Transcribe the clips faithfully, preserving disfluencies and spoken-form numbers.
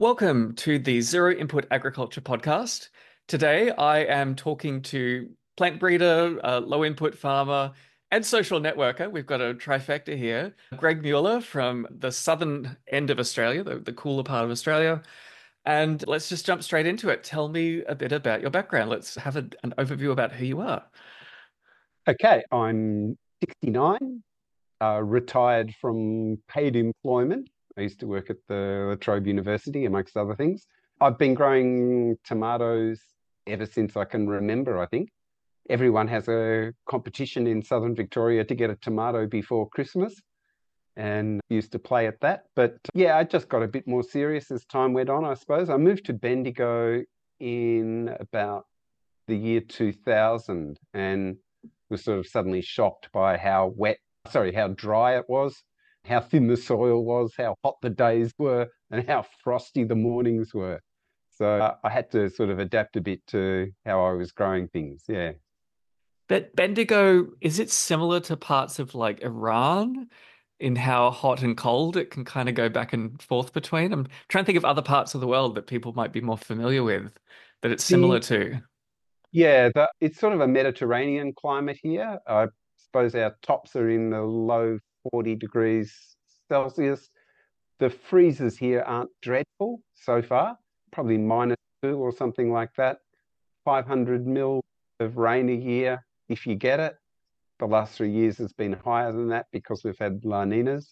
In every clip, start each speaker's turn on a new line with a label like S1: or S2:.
S1: Welcome to the Zero Input Agriculture podcast. Today, I am talking to plant breeder, uh, low input farmer, and social networker. We've got a trifecta here. Greg Mueller from the southern end of Australia, the, the cooler part of Australia. And let's just jump straight into it. Tell me a bit about your background. Let's have a, an overview about who you are.
S2: Okay, I'm sixty-nine, uh, retired from paid employment. I used to work at the La Trobe University, amongst other things. I've been growing tomatoes ever since I can remember, I think. Everyone has a competition in southern Victoria to get a tomato before Christmas and used to play at that. But yeah, I just got a bit more serious as time went on, I suppose. I moved to Bendigo in about the year two thousand and was sort of suddenly shocked by how wet, sorry, how dry it was, how thin the soil was, how hot the days were, and how frosty the mornings were. So uh, I had to sort of adapt a bit to how I was growing things. Yeah.
S1: But Bendigo, is it similar to parts of like Iran in how hot and cold it can kind of go back and forth between? I'm trying to think of other parts of the world that people might be more familiar with that it's similar
S2: The
S1: to.
S2: yeah, the, it's sort of a Mediterranean climate here. I suppose our tops are in the low forty degrees Celsius. The freezes here aren't dreadful so far, probably minus two or something like that. five hundred mil of rain a year if you get it. The last three years has been higher than that because we've had La Ninas.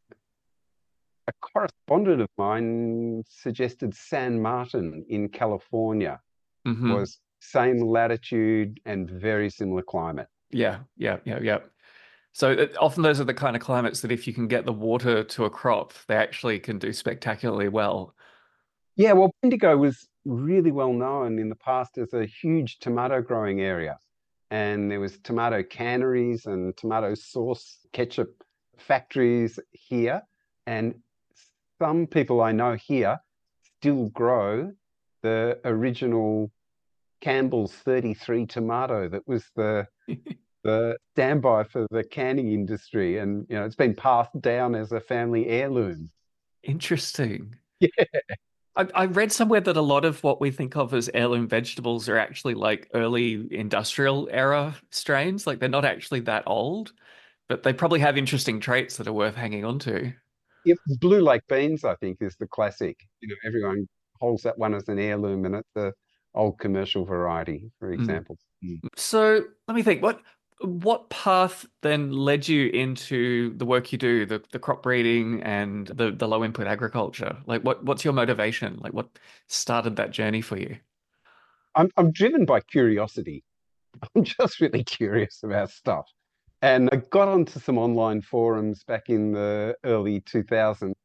S2: A correspondent of mine suggested San Martin in California
S1: Hmm.
S2: was same latitude and very similar climate.
S1: Yeah, yeah, yeah, yeah. So it, often those are the kind of climates that if you can get the water to a crop, they actually can do spectacularly well.
S2: Yeah, well, Bendigo was really well known in the past as a huge tomato growing area. And there was tomato canneries and tomato sauce ketchup factories here. And some people I know here still grow the original Campbell's thirty-three tomato that was the the standby for the canning industry. And you know, it's been passed down as a family heirloom.
S1: Interesting.
S2: Yeah.
S1: I, I read somewhere that a lot of what we think of as heirloom vegetables are actually like early industrial era strains. Like they're not actually that old, but they probably have interesting traits that are worth hanging on to.
S2: Yep, Blue Lake beans, I think, is the classic. You know, everyone holds that one as an heirloom, and it's a old commercial variety, for
S1: Mm.
S2: example. Mm.
S1: So let me think. What what path then led you into the work you do, the the crop breeding and the the low input agriculture? Like what what's your motivation? Like what started that journey for you?
S2: I'm I'm driven by curiosity. I'm just really curious about stuff. And I got onto some online forums back in the early two thousands,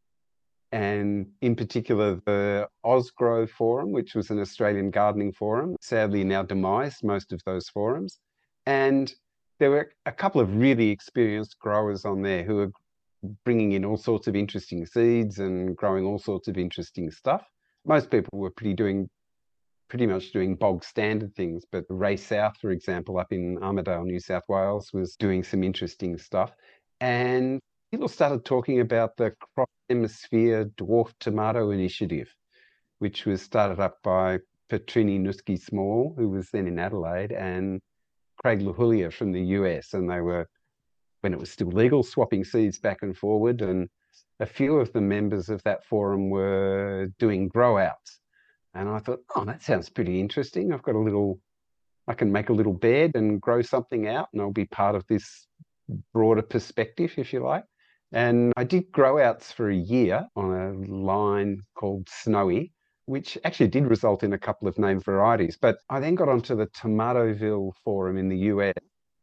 S2: and in particular the Osgrow forum, which was an Australian gardening forum, sadly now demised most of those forums. And there were a couple of really experienced growers on there who were bringing in all sorts of interesting seeds and growing all sorts of interesting stuff. Most people were pretty doing pretty much doing bog standard things, but Ray South, for example, up in Armidale, New South Wales, was doing some interesting stuff. And people started talking about the Cross Hemisphere Dwarf Tomato Initiative, which was started up by Petrini Nuski Small, who was then in Adelaide, and Craig LaHulia from the U S. And they were, when it was still legal, swapping seeds back and forward. And a few of the members of that forum were doing grow outs. And I thought, oh, that sounds pretty interesting. I've got a little, I can make a little bed and grow something out, and I'll be part of this broader perspective, if you like. And I did grow outs for a year on a line called Snowy, which actually did result in a couple of named varieties. But I then got onto the Tomatoville forum in the U S,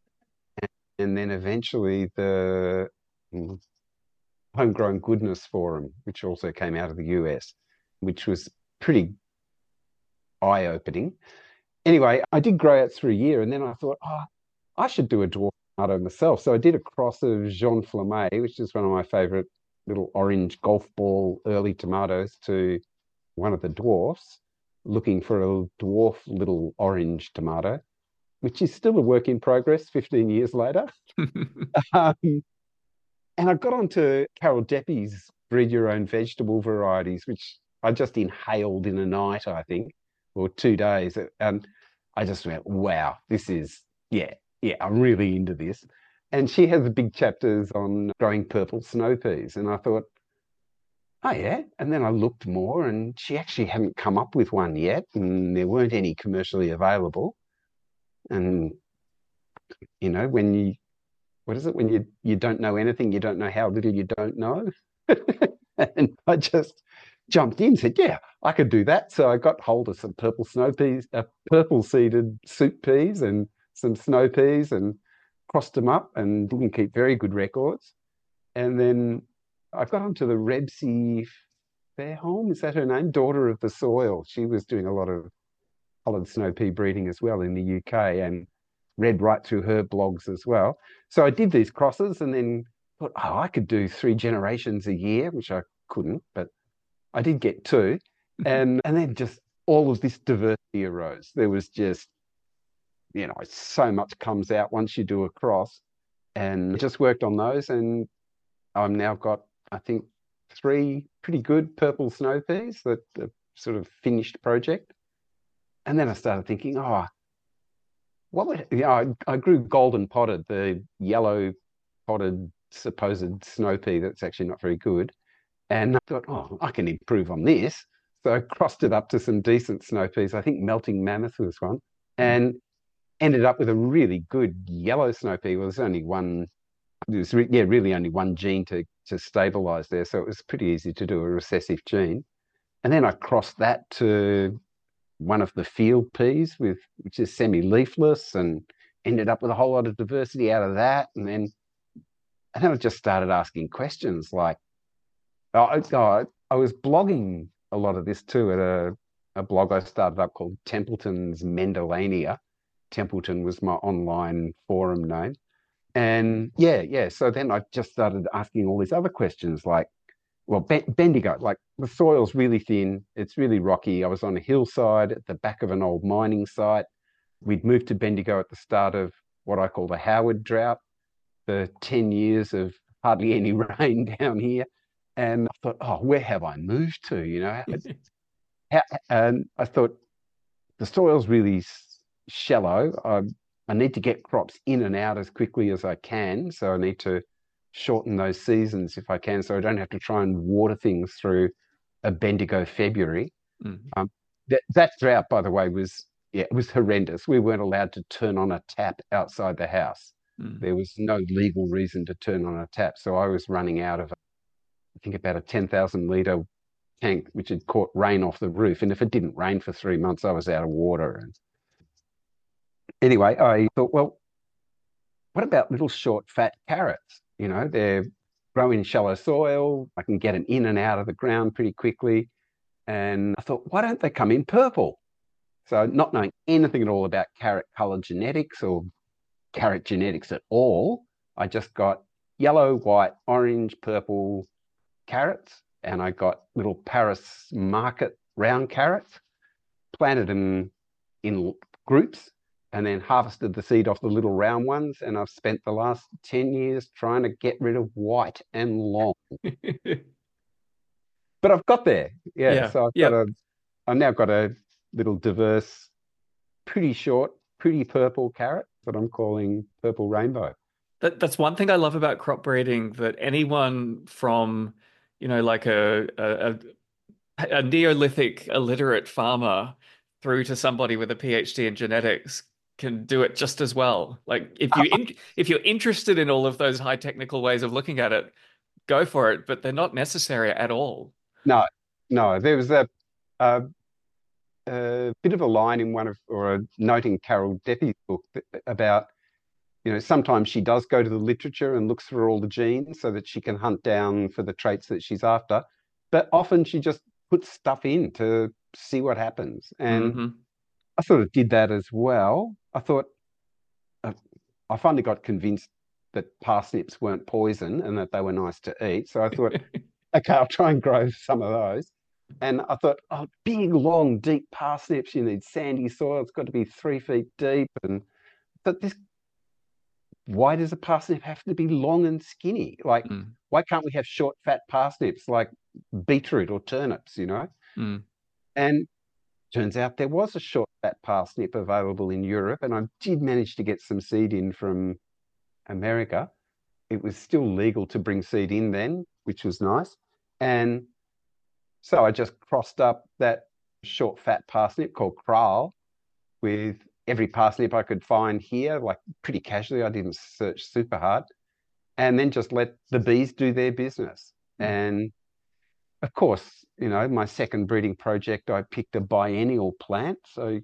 S2: and then eventually the mm, Homegrown Goodness forum, which also came out of the U S, which was pretty eye-opening. Anyway, I did grow outs for a year, and then I thought, oh, I should do a dwarf tomato myself. So I did a cross of Jean Flamme, which is one of my favorite little orange golf ball early tomatoes, to one of the dwarfs, looking for a dwarf little orange tomato, which is still a work in progress fifteen years later. Um, and I got onto Carol Deppy's breed your own vegetable varieties, which I just inhaled in a night, I think, or two days. And I just went, wow, this is, yeah, yeah, I'm really into this. And she has big chapters on growing purple snow peas. And I thought, oh, yeah. And then I looked more, and she actually hadn't come up with one yet, and there weren't any commercially available. And, you know, when you, what is it? When you, you don't know anything, you don't know how little you don't know. And I just jumped in, said, yeah, I could do that. So I got hold of some purple snow peas, uh, purple seeded soup peas and some snow peas and crossed them up and didn't keep very good records. And then I got onto the Rebsy Fairholm, is that her name? Daughter of the Soil. She was doing a lot of coloured snow pea breeding as well in the U K, and read right through her blogs as well. So I did these crosses and then thought, oh, I could do three generations a year, which I couldn't, but I did get two. And and then just all of this diversity arose. There was just, you know, so much comes out once you do a cross. And I just worked on those, and I've now got, I think, three pretty good purple snow peas that are sort of finished project. And then I started thinking, oh, what would, you know, I, I grew golden potted, the yellow potted supposed snow pea that's actually not very good. And I thought, oh, I can improve on this. So I crossed it up to some decent snow peas. I think Melting Mammoth was one, and ended up with a really good yellow snow pea. Well, there's only one, there's re yeah, really only one gene to, to stabilize there. So it was pretty easy to do a recessive gene. And then I crossed that to one of the field peas, with which is semi-leafless, and ended up with a whole lot of diversity out of that. And then, and then I just started asking questions like, oh, oh, I was blogging a lot of this too at a, a blog I started up called Templeton's Mendellania. Templeton was my online forum name. And yeah, yeah. So then I just started asking all these other questions like, well, Bendigo, like the soil's really thin, it's really rocky. I was on a hillside at the back of an old mining site. We'd moved to Bendigo at the start of what I call the Howard drought, the ten years of hardly any rain down here. And I thought, oh, where have I moved to? You know, how, and I thought the soil's really shallow. I, I need to get crops in and out as quickly as I can. So I need to shorten those seasons if I can, so I don't have to try and water things through a Bendigo February. Mm-hmm. um, that, that drought, by the way, was, yeah, it was horrendous. We weren't allowed to turn on a tap outside the house. Mm-hmm. There was no legal reason to turn on a tap. So I was running out of, I think, about a ten thousand litre tank, which had caught rain off the roof. And if it didn't rain for three months, I was out of water. And anyway, I thought, well, what about little short, fat carrots? You know, they're growing in shallow soil. I can get them in and out of the ground pretty quickly. And I thought, why don't they come in purple? So not knowing anything at all about carrot colour genetics or carrot genetics at all, I just got yellow, white, orange, purple carrots. And I got little Paris market round carrots, planted them in groups, and then harvested the seed off the little round ones. And I've spent the last ten years trying to get rid of white and long. But I've got there. Yeah. yeah. So I've yep. got a, I've now got a little diverse, pretty short, pretty purple carrot that I'm calling Purple Rainbow.
S1: That, that's one thing I love about crop breeding, that anyone from, you know, like a, a, a Neolithic illiterate farmer through to somebody with a PhD in genetics can do it just as well. Like if you in, if you're interested in all of those high technical ways of looking at it, go for it. But they're not necessary at all.
S2: No, no. There was a, a, a bit of a line in one of, or a note in Carol Deppy's book about, you know, sometimes she does go to the literature and looks for all the genes so that she can hunt down for the traits that she's after. But often she just puts stuff in to see what happens. And mm-hmm. I sort of did that as well. I thought, uh, I finally got convinced that parsnips weren't poison and that they were nice to eat. So I thought, okay, I'll try and grow some of those. And I thought, oh, big, long, deep parsnips, you need sandy soil. It's got to be three feet deep. And but this, why does a parsnip have to be long and skinny? Like, mm. why can't we have short, fat parsnips like beetroot or turnips, you know?
S1: Mm.
S2: And turns out there was a short fat parsnip available in Europe, and I did manage to get some seed in from America. It was still legal to bring seed in then, which was nice. And so I just crossed up that short fat parsnip called Kral with every parsnip I could find here, like pretty casually. I didn't search super hard. And then just let the bees do their business.
S1: Mm.
S2: And of course, you know, my second breeding project, I picked a biennial plant. So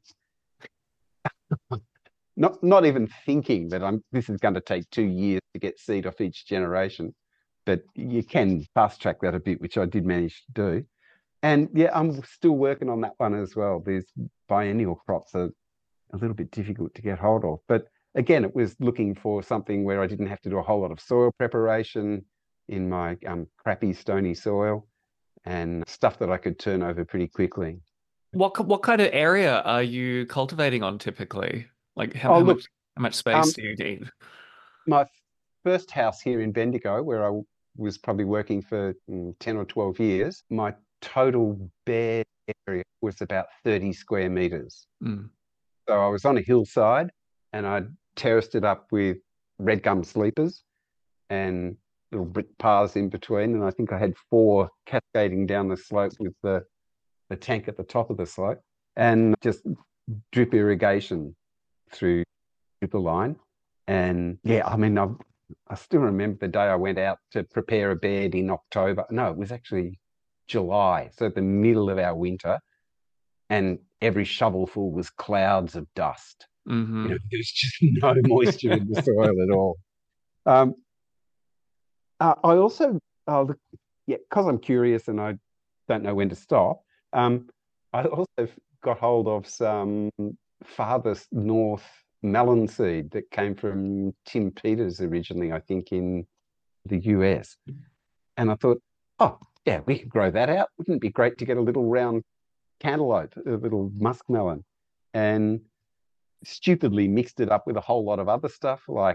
S2: not not even thinking that I'm this is going to take two years to get seed off each generation. But you can fast track that a bit, which I did manage to do. And yeah, I'm still working on that one as well. These biennial crops are a little bit difficult to get hold of. But again, it was looking for something where I didn't have to do a whole lot of soil preparation in my um, crappy stony soil and stuff that I could turn over pretty quickly.
S1: What ki- what kind of area are you cultivating on typically? Like how,
S2: Oh,
S1: how
S2: look,
S1: much how much space
S2: um,
S1: do you need?
S2: my first house here in Bendigo, where I was probably working for mm, ten or twelve years, my total bed area was about thirty square meters.
S1: Mm.
S2: So I was on a hillside and I terraced it up with red gum sleepers and little brick paths in between. And I think I had four cascading down the slope with the, the tank at the top of the slope and just drip irrigation through dripper line. And yeah, I mean, I, I still remember the day I went out to prepare a bed in October. No, it was actually July. So at the middle of our winter, and every shovelful was clouds of dust. You know,
S1: Hmm.
S2: there's just no moisture in the soil at all. Um, uh, I also, uh, look, yeah, because I'm curious and I don't know when to stop. Um, I also got hold of some farthest north melon seed that came from Tim Peters originally, I think, in the U S. And I thought, oh, yeah, we could grow that out. Wouldn't it be great to get a little round cantaloupe, a little muskmelon? And stupidly mixed it up with a whole lot of other stuff, like,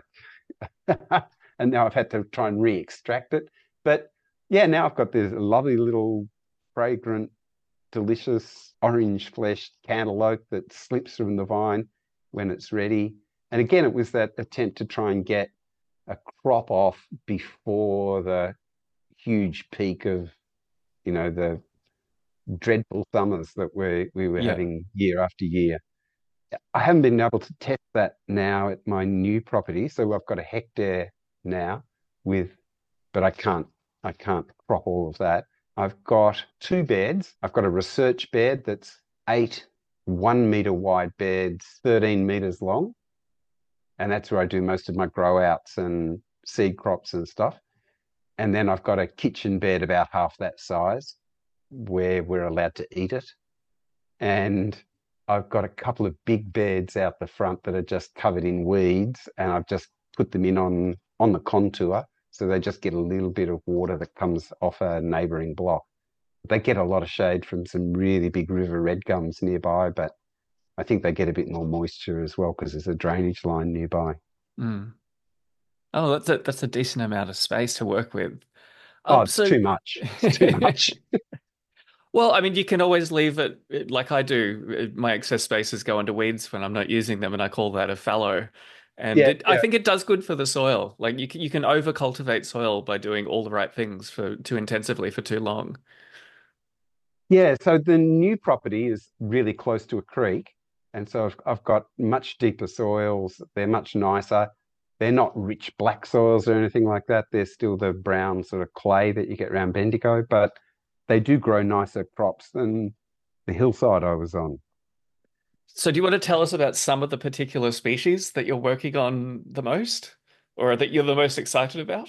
S2: and now I've had to try and re-extract it. But yeah, now I've got this lovely little fragrant, delicious orange fleshed cantaloupe that slips from the vine when it's ready. And again, it was that attempt to try and get a crop off before the huge peak of, you know, the dreadful summers that we we were
S1: Yeah.
S2: having year after year. I haven't been able to test that now at my new property. So I've got a hectare now with, but I can't, I can't crop all of that. I've got two beds. I've got a research bed that's eight one meter wide beds, thirteen meters long. And that's where I do most of my grow outs and seed crops and stuff. And then I've got a kitchen bed about half that size where we're allowed to eat it. And I've got a couple of big beds out the front that are just covered in weeds, and I've just put them in on on the contour, so they just get a little bit of water that comes off a neighbouring block. They get a lot of shade from some really big river red gums nearby, but I think they get a bit more moisture as well because there's a drainage line nearby.
S1: Mm. Oh, that's a that's a decent amount of space to work with.
S2: Oh,
S1: Um,
S2: it's
S1: so
S2: too much. It's too much.
S1: well, I mean, you can always leave it it- like I do. My excess spaces go into weeds when I'm not using them, and I call that a fallow. And
S2: Yeah,
S1: it, I
S2: yeah.
S1: think it does good for the soil. Like you can you can over cultivate soil by doing all the right things for too intensively for too long.
S2: Yeah, so the new property is really close to a creek. And so I've, I've got much deeper soils. They're much nicer. They're not rich black soils or anything like that. They're still the brown sort of clay that you get around Bendigo, but they do grow nicer crops than the hillside I was on.
S1: So, do you want to tell us about some of the particular species that you're working on the most, or that you're the most excited about?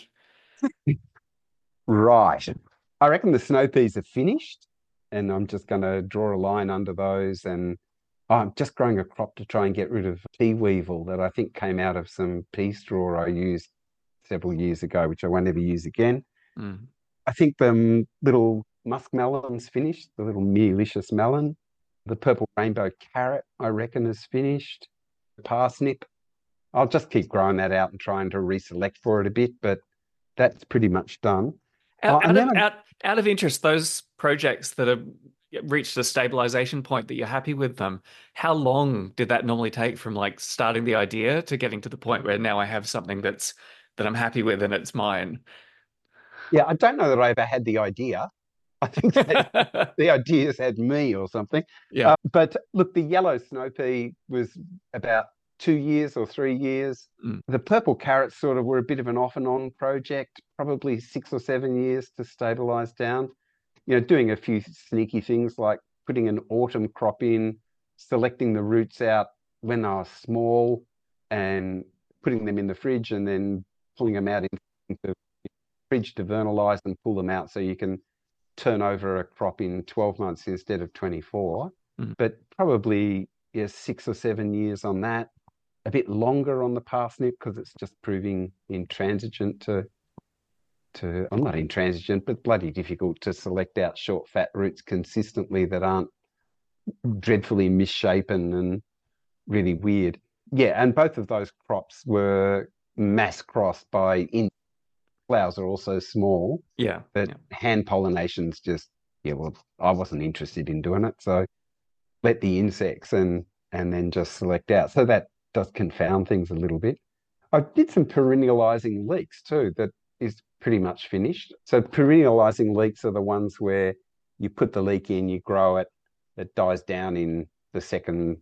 S2: Right. I reckon the snow peas are finished, and I'm just going to draw a line under those. And I'm just growing a crop to try and get rid of pea weevil that I think came out of some pea straw I used several years ago, which I won't ever use again.
S1: Mm.
S2: I think the um, little muskmelon's finished, the little Mealicious melon. The purple rainbow carrot, I reckon, is finished. Parsnip. I'll just keep growing that out and trying to reselect for it a bit, but that's pretty much done. Oh,
S1: Out,
S2: and
S1: out
S2: then
S1: of
S2: I've
S1: out out of interest, those projects that are reached a stabilization point that you're happy with them, how long did that normally take from like starting the idea to getting to the point where now I have something that's that I'm happy with and it's mine?
S2: Yeah, I don't know that I ever had the idea. I think that the ideas had me or something.
S1: Yeah.
S2: Uh, but look, the yellow snow pea was about two years or three years.
S1: Mm.
S2: The purple carrots sort of were a bit of an off and on project, probably six or seven years to stabilize down. You know, doing a few sneaky things like putting an autumn crop in, selecting the roots out when they were small and putting them in the fridge and then pulling them out into the fridge to vernalize and pull them out so you can turn over a crop in twelve months instead of twenty-four.
S1: Mm.
S2: But probably yeah, six or seven years on that. A bit longer on the parsnip because it's just proving intransigent to to I'm not intransigent, but bloody difficult to select out short fat roots consistently that aren't dreadfully misshapen and really weird. Yeah, and both of those crops were mass crossed by in flowers are also small,
S1: Yeah.
S2: but
S1: Yeah.
S2: hand pollination's just yeah, well, I wasn't interested in doing it, so let the insects and and then just select out. So that does confound things a little bit. I did some perennializing leeks too, that is pretty much finished. So perennializing leeks are the ones where you put the leek in, you grow it, it dies down in the second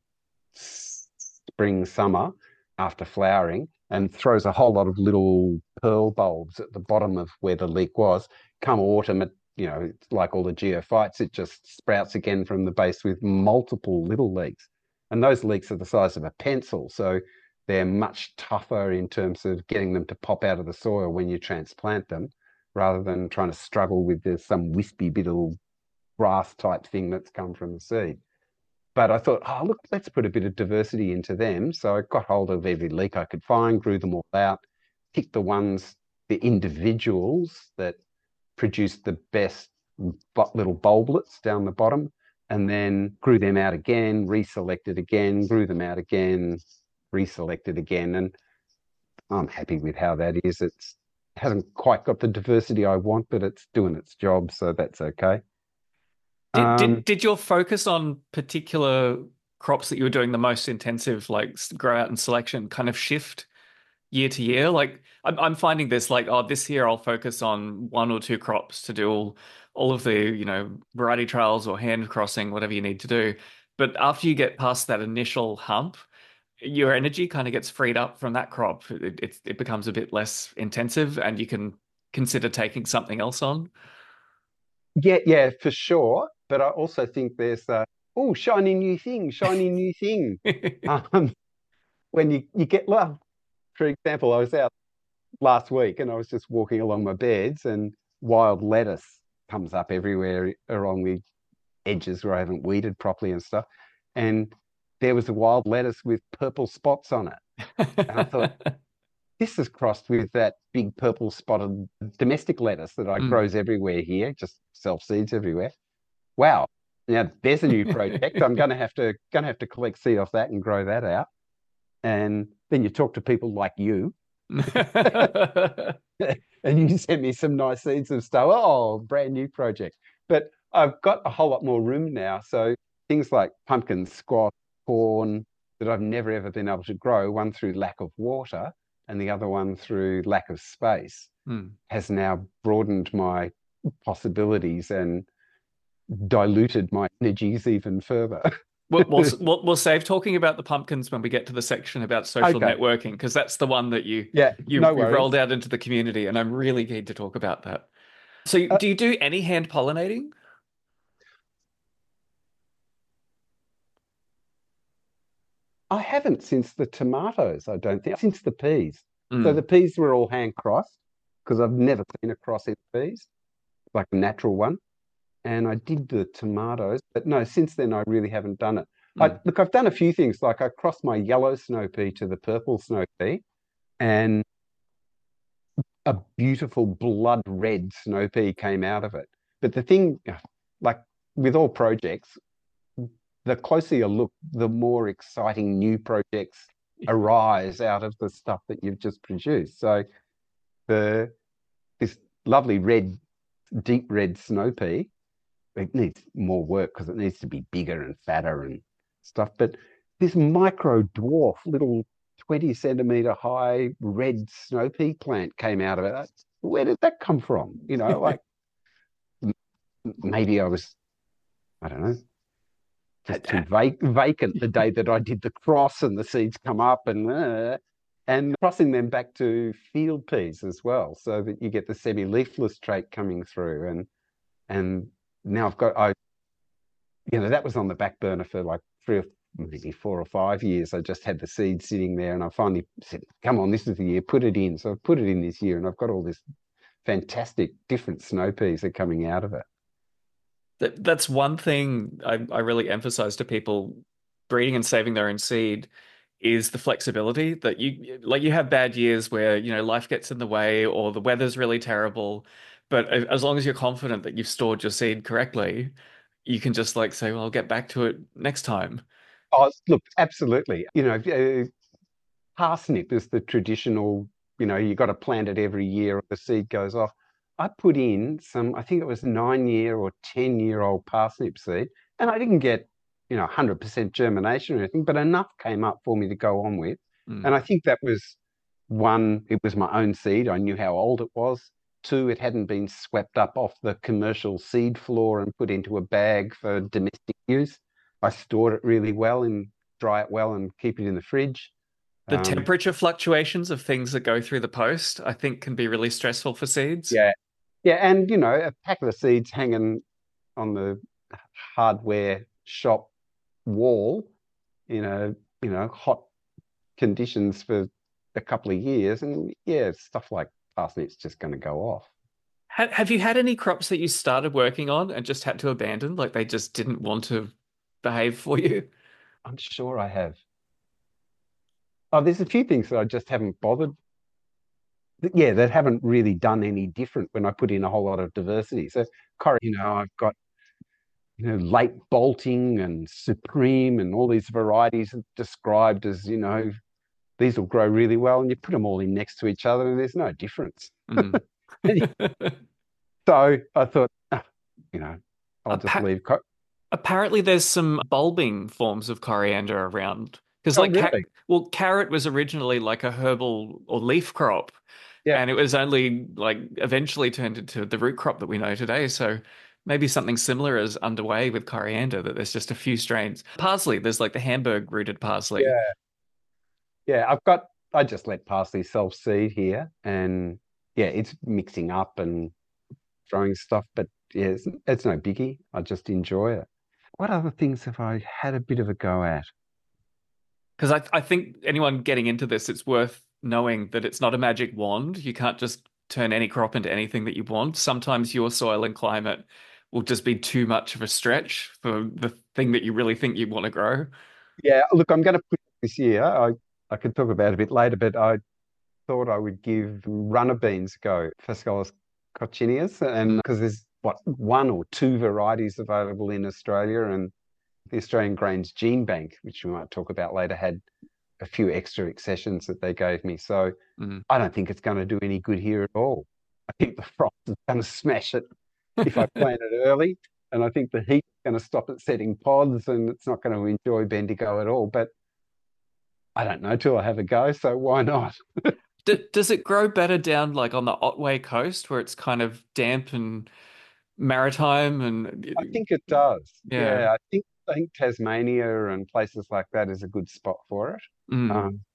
S2: spring, summer after flowering and throws a whole lot of little pearl bulbs at the bottom of where the leek was. Come autumn, it, you know, it's like all the geophytes, it just sprouts again from the base with multiple little leeks. And those leeks are the size of a pencil. So they're much tougher in terms of getting them to pop out of the soil when you transplant them, rather than trying to struggle with this, some wispy bit of grass type thing that's come from the seed. But I thought, oh, look, let's put a bit of diversity into them. So I got hold of every leek I could find, grew them all out, picked the ones, the individuals that produced the best little bulblets down the bottom, and then grew them out again, reselected again, grew them out again, reselected again. And I'm happy with how that is. It's hasn't quite got the diversity I want, but it's doing its job, so that's okay.
S1: Did did
S2: Um,
S1: did your focus on particular crops that you were doing the most intensive, like s- grow out and selection, kind of shift year to year? Like I'm I'm finding this like, oh, this year I'll focus on one or two crops to do all all of the, you know, variety trials or hand crossing, whatever you need to do. But after you get past that initial hump, your energy kind of gets freed up from that crop. It it, it becomes a bit less intensive, and you can consider taking something else on.
S2: yeah, yeah, for sure. But I also think there's uh, oh, shiny new thing, shiny new thing. Um, when you you get well, for example, I was out last week and I was just walking along my beds and wild lettuce comes up everywhere along the edges where I haven't weeded properly and stuff. And there was a wild lettuce with purple spots on it. And I thought, this is crossed with that big purple spotted domestic lettuce that I
S1: Mm.
S2: grows everywhere here, just self seeds everywhere. Wow. Now there's a new project. I'm gonna have to gonna have to collect seed off that and grow that out. And then you talk to people like you, and you sent me some nice seeds of stuff. Oh, brand new project. But I've got a whole lot more room now. So things like pumpkin, squash, corn that I've never ever been able to grow, one through lack of water and the other one through lack of space,
S1: Mm.
S2: has now broadened my possibilities and diluted my energies even further.
S1: We'll, we'll we'll we'll save talking about the pumpkins when we get to the section about social
S2: Okay.
S1: networking, because that's the one that you
S2: Yeah,
S1: you
S2: no
S1: you rolled
S2: worries.
S1: out into the community, and I'm really keen to talk about that. So,
S2: Uh,
S1: do you do any hand pollinating?
S2: I haven't since the tomatoes, I don't think, since the peas. So the
S1: Mm.
S2: peas were all hand crossed because I've never seen a cross in peas, like a natural one. And I did the tomatoes, but no, since then I really haven't done it. I
S1: Mm.
S2: look, I've done a few things, like I crossed my yellow snow pea to the purple snow pea, and a beautiful blood red snow pea came out of it. But the thing, like with all projects, the closer you look, the more exciting new projects arise out of the stuff that you've just produced. So the this lovely red, deep red snow pea it needs more work because it needs to be bigger and fatter and stuff. But this micro dwarf little twenty centimeter high red snow pea plant came out of it. Where did that come from? You know, like maybe I was, I don't know, just too vac- vacant the day that I did the cross and the seeds come up and uh, and crossing them back to field peas as well, so that you get the semi-leafless trait coming through. And and now I've got I you know that was on the back burner for like three or maybe four or five years. I just had the seed sitting there, and I finally said, "Come on, this is the year, put it in." So I've put it in this year, and I've got all this fantastic different snow peas are coming out of it.
S1: That, that's one thing I, I really emphasize to people breeding and saving their own seed is the flexibility that you like you have bad years where you know life gets in the way or the weather's really terrible, but as long as you're confident that you've stored your seed correctly, you can just like say, well, I'll get back to it next time.
S2: Oh, look, absolutely. You know, uh, parsnip is the traditional, you know, you got to plant it every year or the seed goes off. I put in some, I think it was nine year or ten year old parsnip seed, and I didn't get, you know, one hundred percent germination or anything, but enough came up for me to go on with.
S1: Mm.
S2: And I think that was one, it was my own seed. I knew how old it was. Two, it hadn't been swept up off the commercial seed floor and put into a bag for domestic use. I stored it really well and dry it well and keep it in the fridge.
S1: The
S2: Um,
S1: temperature fluctuations of things that go through the post, I think, can be really stressful for seeds.
S2: yeah, yeah, and you know, a packet of seeds hanging on the hardware shop wall in a you know hot conditions for a couple of years, and yeah, stuff like parsnips just going to go off.
S1: Ha have you had any crops that you started working on and just had to abandon, like they just didn't want to behave for you?
S2: I'm sure I have. Oh, there's a few things that I just haven't bothered. Yeah, that haven't really done any different when I put in a whole lot of diversity. So, cor- you know, I've got you know, late bolting and supreme and all these varieties described as, you know, these will grow really well. And you put them all in next to each other and there's no difference.
S1: Mm.
S2: So I thought, "Ah, you know, I'll just
S1: Appa
S2: leave. Co-
S1: Apparently, there's some bulbing forms of coriander around. Because,
S2: oh,
S1: like, ca
S2: really?
S1: well, carrot was originally like a herbal or leaf crop,
S2: Yeah.
S1: and it was only like eventually turned into the root crop that we know today. So maybe something similar is underway with coriander, that there's just a few strains. Parsley, there's like the Hamburg rooted parsley.
S2: Yeah. Yeah. I've got, I just let parsley self seed here and yeah, it's mixing up and throwing stuff, but yeah, it's, it's no biggie. I just enjoy it. What other things have I had a bit of a go at?
S1: Because I, I think anyone getting into this, it's worth knowing that it's not a magic wand. You can't just turn any crop into anything that you want. Sometimes your soil and climate will just be too much of a stretch for the thing that you really think you want to grow.
S2: Yeah, look, I'm going to put this year. I I could talk about it a bit later, but I thought I would give runner beans a go, Phascolus coccineus, and
S1: Mm.
S2: because there's what one or two varieties available in Australia, and the Australian Grains Gene Bank, which we might talk about later, had a few extra accessions that they gave me. So
S1: Mm.
S2: I don't think it's going to do any good here at all. I think the frost is going to smash it if I plant it early, and I think the heat is going to stop it setting pods, and it's not going to enjoy Bendigo at all. But I don't know till I have a go, so why not?
S1: D does it grow better down like on the Otway coast where it's kind of damp and maritime
S2: I
S1: and
S2: think it does.
S1: yeah.
S2: Yeah, I think I think Tasmania and places like that is a good spot for it.
S1: Mm.
S2: Um,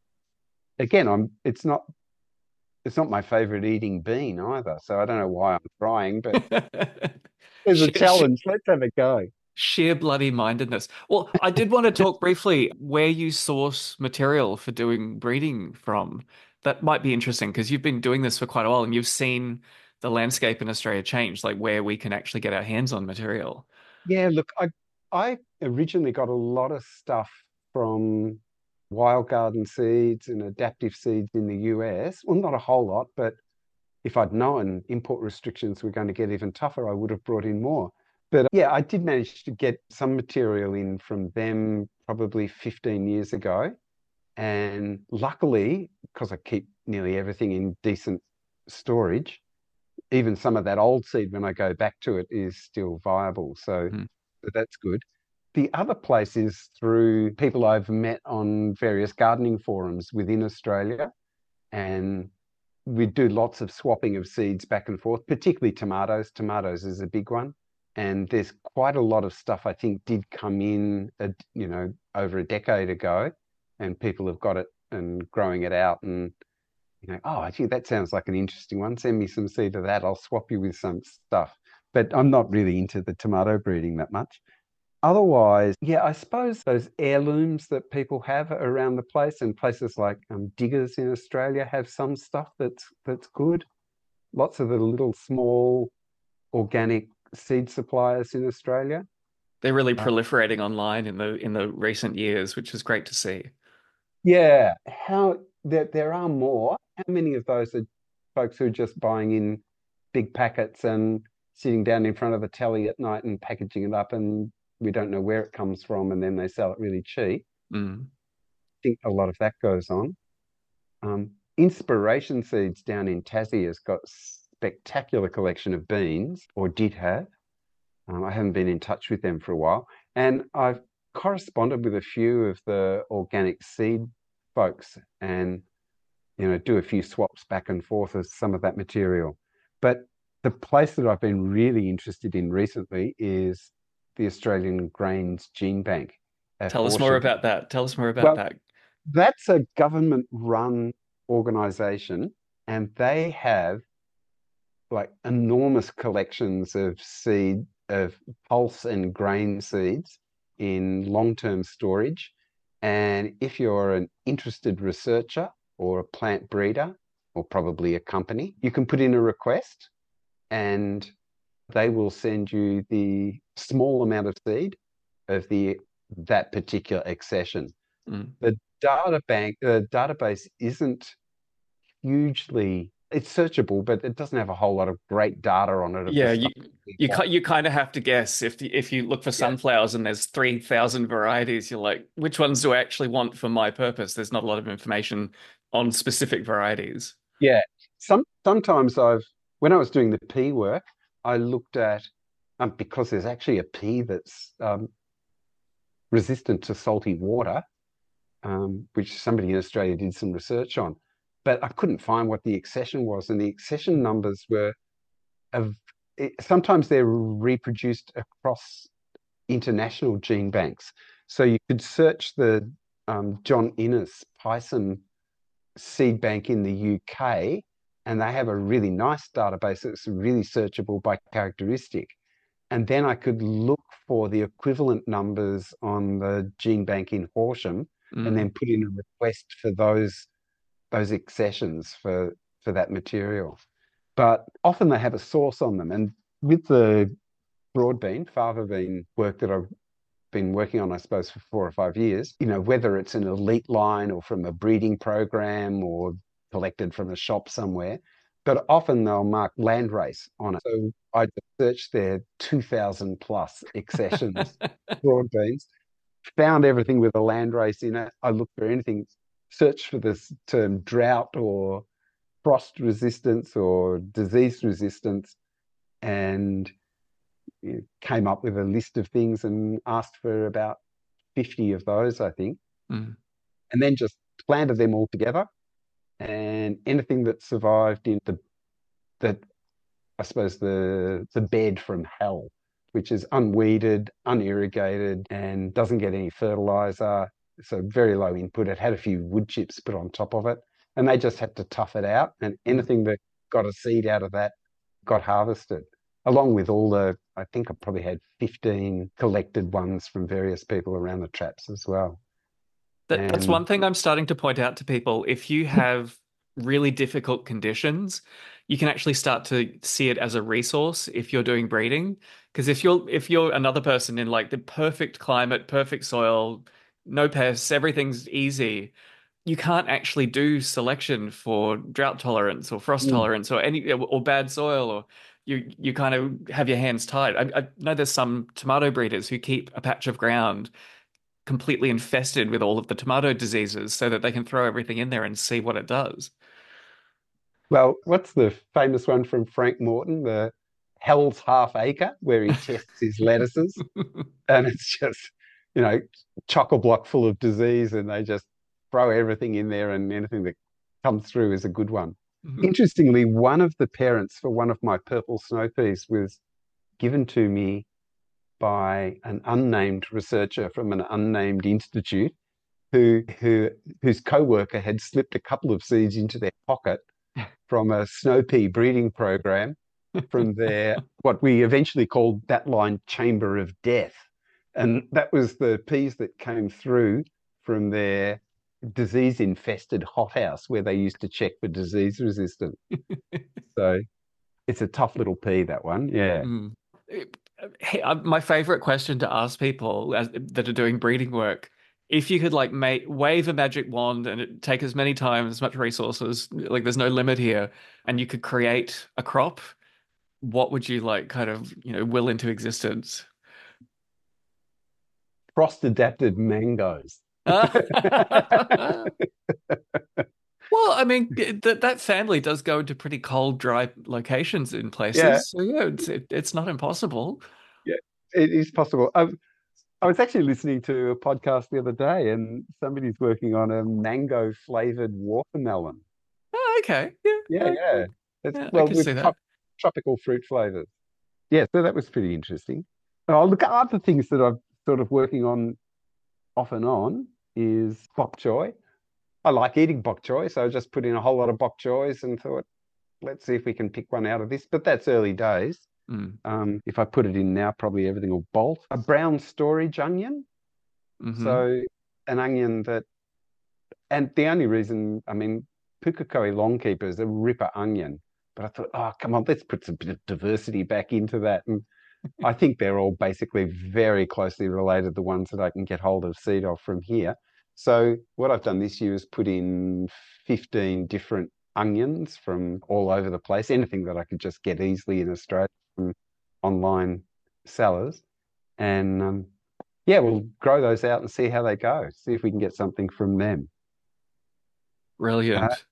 S2: again, I'm it's not it's not my favorite eating bean either, so I don't know why I'm trying, but there's a
S1: Sheer, sheer,
S2: challenge. Let's have a go.
S1: sheer bloody mindedness. Well, I did want to talk briefly where you source material for doing breeding from. That might be interesting because you've been doing this for quite a while and you've seen the landscape in Australia change, like where we can actually get our hands on material.
S2: Yeah, look, I I originally got a lot of stuff from Wild Garden Seeds and Adaptive Seeds in the U S. Well, not a whole lot, but if I'd known import restrictions were going to get even tougher, I would have brought in more. But yeah, I did manage to get some material in from them probably fifteen years ago. And luckily, because I keep nearly everything in decent storage, even some of that old seed, when I go back to it, is still viable. So
S1: Mm.
S2: that's good. The other place is through people I've met on various gardening forums within Australia. And we do lots of swapping of seeds back and forth, particularly tomatoes. Tomatoes is a big one. And there's quite a lot of stuff I think did come in, a, you know, over a decade ago, and people have got it and growing it out. And you know, oh, I think that sounds like an interesting one. Send me some seed of that. I'll swap you with some stuff. But I'm not really into the tomato breeding that much. Otherwise, yeah, I suppose those heirlooms that people have around the place, and places like um, Diggers in Australia have some stuff that's that's good. Lots of the little small organic seed suppliers in Australia.
S1: They're really
S2: Uh,
S1: proliferating online in the in the recent years, which is great to see.
S2: yeah, how there there are more. How many of those are folks who are just buying in big packets and sitting down in front of the telly at night and packaging it up, and we don't know where it comes from, and then they sell it really cheap.
S1: Mm.
S2: Think a lot of that goes on. Um, Inspiration Seeds down in Tassie has got spectacular collection of beans, or did have. Um, I haven't been in touch with them for a while, and I've corresponded with a few of the organic seed folks, and you know, do a few swaps back and forth of some of that material. But the place that I've been really interested in recently is the Australian Grains Gene Bank at
S1: Tell us more
S2: Horsham.
S1: about that. Tell us more about
S2: Well,
S1: that.
S2: that's a government run organization, and they have like enormous collections of seed, of pulse and grain seeds in long-term storage. And if you're an interested researcher or a plant breeder, or probably a company, you can put in a request and they will send you the small amount of seed of the that particular accession.
S1: Mm.
S2: The data bank, the database isn't hugely, it's searchable, but it doesn't have a whole lot of great data on it of the
S1: Yeah,
S2: stuff
S1: you
S2: we
S1: you
S2: want.
S1: ki- you kind of have to guess if the, if you look for
S2: Yeah.
S1: sunflowers and there's three thousand varieties, you're like, which ones do I actually want for my purpose? There's not a lot of information on specific varieties.
S2: Yeah. Some sometimes I've when I was doing the pea work, I looked at um, because there's actually a pea that's um, resistant to salty water, um, which somebody in Australia did some research on. But I couldn't find what the accession was, and the accession numbers were of it, sometimes they're reproduced across international gene banks. So you could search the um, John Innes Pison seed bank in the U K, and they have a really nice database that's really searchable by characteristic. And then I could look for the equivalent numbers on the gene bank in Horsham, and then
S1: Mm.
S2: put in a request for those those accessions for for that material. But often they have a source on them, and with the broadbean, fava bean work that I've been working on, I suppose, for four or five years, you know, whether it's an elite line or from a breeding program or collected from a shop somewhere, but often they'll mark landrace on it. So I searched their two thousand plus accessions, broadbeans, found everything with a landrace in it. I looked for anything, searched for this term drought or frost resistance or disease resistance, and you know, came up with a list of things and asked for about fifty of those, I think,
S1: Mm.
S2: and then just planted them all together. And anything that survived in the that I suppose the the bed from hell, which is unweeded, unirrigated, and doesn't get any fertilizer, so very low input. It had a few wood chips put on top of it, and they just had to tough it out. And
S1: Mm.
S2: anything that got a seed out of that got harvested, along with all the, I think I probably had fifteen collected ones from various people around the traps as well.
S1: That that's
S2: And
S1: one thing I'm starting to point out to people. If you have really difficult conditions, you can actually start to see it as a resource if you're doing breeding. Because if you're if you're another person in like the perfect climate, perfect soil, no pests, everything's easy, you can't actually do selection for drought tolerance or frost
S2: mm,
S1: tolerance or any or bad soil or you you kind of have your hands tied. I, I know there's some tomato breeders who keep a patch of ground completely infested with all of the tomato diseases so that they can throw everything in there and see what it does.
S2: Well, what's the famous one from Frank Morton? The Hell's Half Acre, where he tests his lettuces, and it's just, you know, chock a block full of disease, and they just throw everything in there, and anything that comes through is a good one.
S1: Mhm.
S2: Interestingly, one of the parents for one of my purple snow peas was given to me by an unnamed researcher from an unnamed institute who who whose co-worker had slipped a couple of seeds into their pocket from a snow pea breeding program from their what we eventually called that line chamber of death. And that was the peas that came through from their disease infested hothouse where they used to check for disease resistant. So it's a tough little pea, that one. Yeah.
S1: Mm. Hey, uh, my favorite question to ask people as, that are doing breeding work, if you could like make wave a magic wand and it take as many times, as much resources, like there's no limit here, and you could create a crop, what would you like kind of, you know, will into existence?
S2: Frost adapted mangoes.
S1: Well, I mean, that that family does go into pretty cold, dry locations in
S2: Yeah.
S1: places. So yeah, it's it, it's not impossible.
S2: Yeah. It is possible. I, I was actually listening to a podcast the other day, and somebody's working on a mango flavored watermelon.
S1: Oh, okay. Yeah,
S2: Yeah,
S1: yeah,
S2: yeah. It's
S1: yeah, I
S2: well
S1: can see
S2: with trop
S1: that.
S2: tropical fruit flavors. Yeah, so that was pretty interesting. Oh, look, other things that I'm sort of working on off and on is bok choy. I like eating bok choy, so I just put in a whole lot of bok choys and thought, let's see if we can pick one out of this. But that's early days.
S1: Mm.
S2: Um, if I put it in now, probably everything will bolt. A brown storage onion.
S1: Hmm.
S2: So an onion that, and the only reason, I mean, Pukekohe longkeeper is a ripper onion. But I thought, oh, come on, let's put some bit of diversity back into that. And I think they're all basically very closely related, the ones that I can get hold of seed of from here. So what I've done this year is put in fifteen different onions from all over the place, anything that I could just get easily in Australia from online sellers. And um, yeah, we'll grow those out and see how they go, see if we can get something from them. Uh,
S1: Brilliant.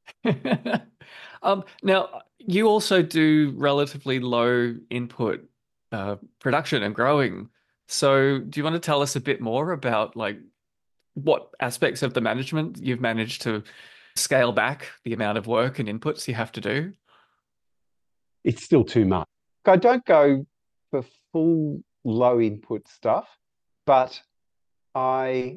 S1: Um, now, you also do relatively low input uh, production and growing. So, do you want to tell us a bit more about like what aspects of the management you've managed to scale back the amount of work and inputs you have to do?
S2: it's still too much. I don't go for full low input stuff, but I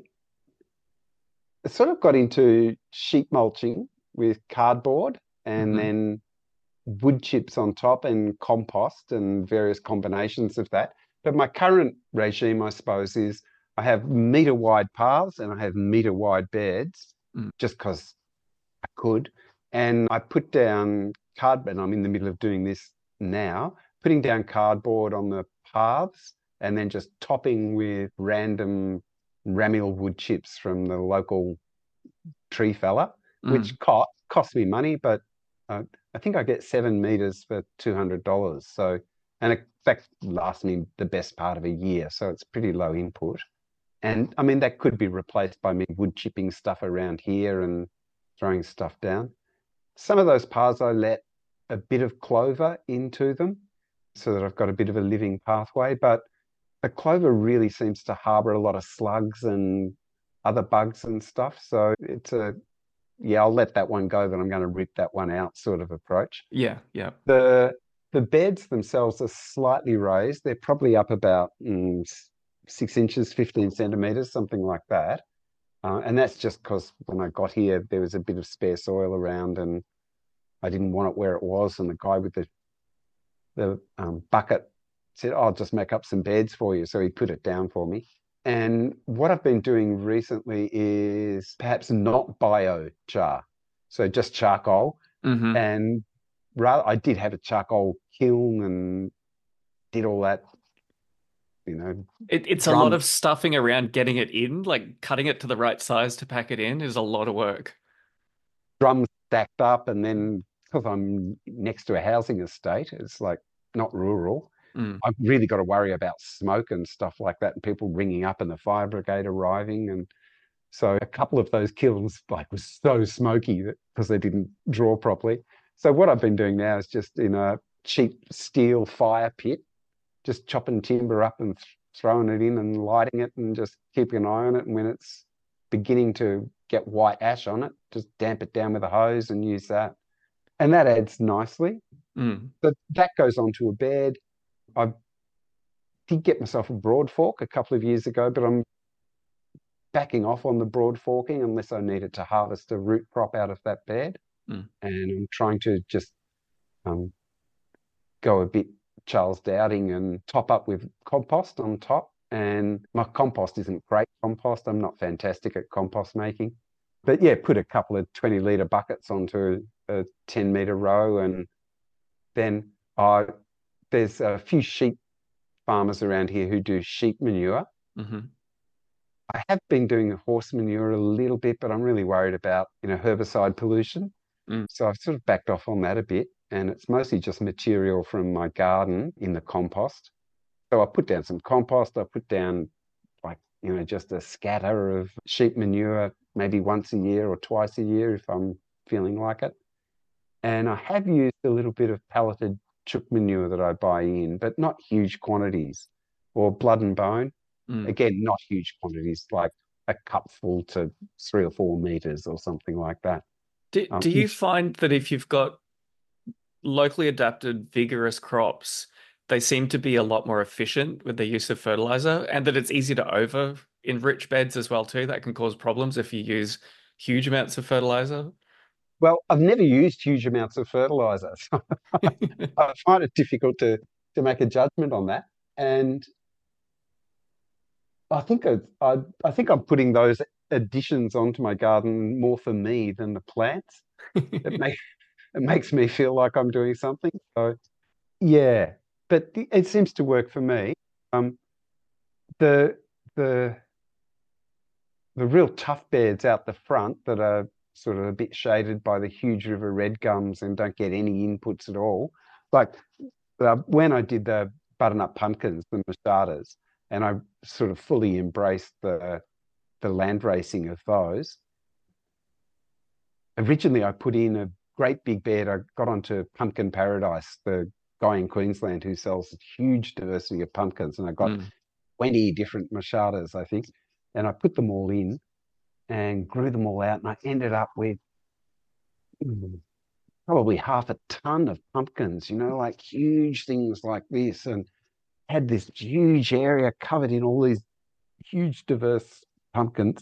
S2: sort of got into sheet mulching with cardboard and
S1: Hmm.
S2: then wood chips on top and compost and various combinations of that. But my current regime, I suppose, is I have meter wide paths and I have meter wide beds
S1: Mm.
S2: just because I could. And I put down cardboard, and I'm in the middle of doing this now, putting down cardboard on the paths and then just topping with random Ramil wood chips from the local tree fella,
S1: Mm.
S2: which cost cost me money, but uh, I think I get seven meters for two hundred dollars. So, and it, that lasts me the best part of a year. So it's pretty low input. And I mean, that could be replaced by me wood chipping stuff around here and throwing stuff down. Some of those paths I let a bit of clover into them so that I've got a bit of a living pathway. But the clover really seems to harbor a lot of slugs and other bugs and stuff. So it's a, yeah, I'll let that one go, but I'm going to rip that one out sort of approach.
S1: Yeah, yeah.
S2: The the beds themselves are slightly raised. They're probably up about mm, six inches, fifteen centimeters, something like that. Uh, and that's just because when I got here, there was a bit of spare soil around and I didn't want it where it was. And the guy with the, the um, bucket said, "I'll just make up some beds for you." So he put it down for me. And what I've been doing recently is perhaps not biochar, so just charcoal.
S1: Hmm.
S2: And rather, I did have a charcoal kiln and did all that, you know,
S1: It, it's a lot
S2: drum
S1: of stuffing around getting it in, like cutting it to the right size to pack it in is a lot of work.
S2: drums stacked up. And then because I'm next to a housing estate, it's like not rural.
S1: Mm.
S2: I've really got to worry about smoke and stuff like that, and people ringing up and the fire brigade arriving. And so a couple of those kilns like was so smoky that because they didn't draw properly. So what I've been doing now is just in a cheap steel fire pit, just chopping timber up and th throwing it in and lighting it and just keeping an eye on it. And when it's beginning to get white ash on it, just damp it down with a hose and use that. And that adds nicely.
S1: Mm.
S2: But that goes onto a bed. I did get myself a broad fork a couple of years ago, but I'm backing off on the broad forking unless I need it to harvest a root crop out of that bed.
S1: Mm.
S2: And I'm trying to just um, go a bit Charles Dowding and top up with compost on top. And my compost isn't great compost. I'm not fantastic at compost making. But yeah, put a couple of twenty litre buckets onto a ten metre row. And then I, there's a few sheep farmers around here who do sheep manure.
S1: Mm-hmm.
S2: I have been doing horse manure a little bit, but I'm really worried about, you know, herbicide pollution.
S1: Mm.
S2: So I've sort of backed off on that a bit. And it's mostly just material from my garden in the compost. So I put down some compost. I put down like, you know, just a scatter of sheep manure, maybe once a year or twice a year if I'm feeling like it. And I have used a little bit of pelleted chook manure that I buy in, but not huge quantities, or blood and bone.
S1: Mm.
S2: Again, not huge quantities, like a cupful to three or four meters or something like that.
S1: Do,
S2: Um,
S1: do you
S2: each,
S1: find that if you've got locally adapted, vigorous crops, they seem to be a lot more efficient with the use of fertilizer, and that it's easy to over enrich beds as well too? That can cause problems if you use huge amounts of fertilizer.
S2: well, I've never used huge amounts of fertilizer, so I find it difficult to to make a judgment on that. And I think I, I, I think I'm putting those additions onto my garden more for me than the plants. It makes it makes me feel like I'm doing something. So yeah, but it seems to work for me. Um, the the the real tough beds out the front that are sort of a bit shaded by the huge river red gums and don't get any inputs at all. Like uh, when I did the butternut pumpkins, the machadas, and I sort of fully embraced the the land racing of those. Originally, I put in a great big bed. I got onto Pumpkin Paradise, the guy in Queensland who sells a huge diversity of pumpkins, and I got
S1: Mm.
S2: twenty different machadas, I think, and I put them all in and grew them all out, and I ended up with mm, probably half a ton of pumpkins, you know, like huge things like this, and had this huge area covered in all these huge diverse pumpkins.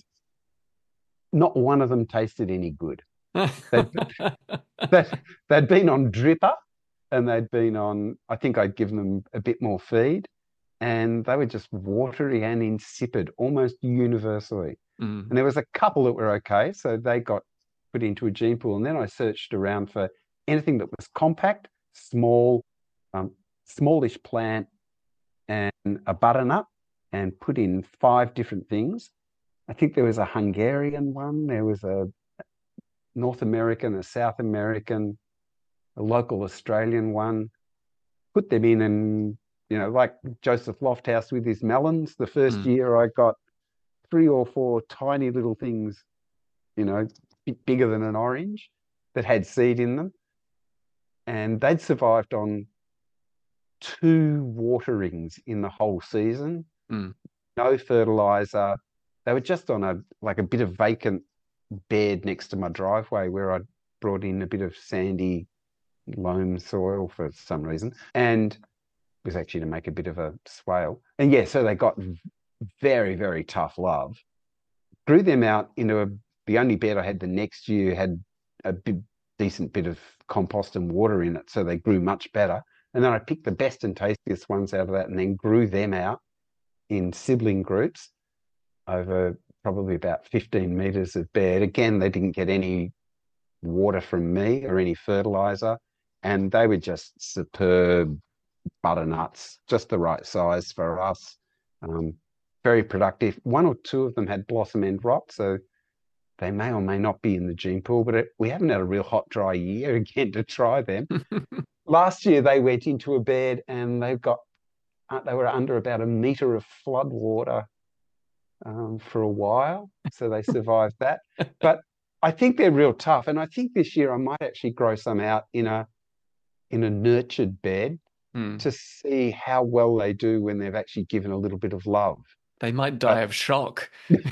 S2: Not one of them tasted any good. They'd, they'd, they'd been on dripper and they'd been on, I think I'd given them a bit more feed, and they were just watery and insipid almost universally.
S1: Mm.
S2: And there was a couple that were okay, so they got put into a gene pool. And then I searched around for anything that was compact, small, um, smallish plant, and a butternut, and put in five different things. I think there was a Hungarian one, there was a North American, a South American, a local Australian one. Put them in, and you know, like Joseph Lofthouse with his melons. The first
S1: Mm.
S2: year I got three or four tiny little things, you know, a bit bigger than an orange that had seed in them. And they'd survived on two waterings in the whole season,
S1: Mm.
S2: no fertilizer. They were just on a like a bit of vacant bed next to my driveway where I'd brought in a bit of sandy loam soil for some reason, and it was actually to make a bit of a swale. And yeah, so they got very, very tough love. Grew them out into a, the only bed I had the next year had a big, decent bit of compost and water in it, so they grew much better. And then I picked the best and tastiest ones out of that and then grew them out in sibling groups over probably about fifteen meters of bed. Again, they didn't get any water from me or any fertilizer, and they were just superb butternuts, just the right size for us. Um, very productive. One or two of them had blossom end rot, so they may or may not be in the gene pool, but it, we haven't had a real hot, dry year again to try them. Last year, they went into a bed and they've got, uh, they were under about a metre of flood water um, for a while, so they survived that. But I think they're real tough. And I think this year I might actually grow some out in a in a nurtured bed
S1: Hmm.
S2: to see how well they do when they've actually given a little bit of love.
S1: They might die
S2: But
S1: of shock.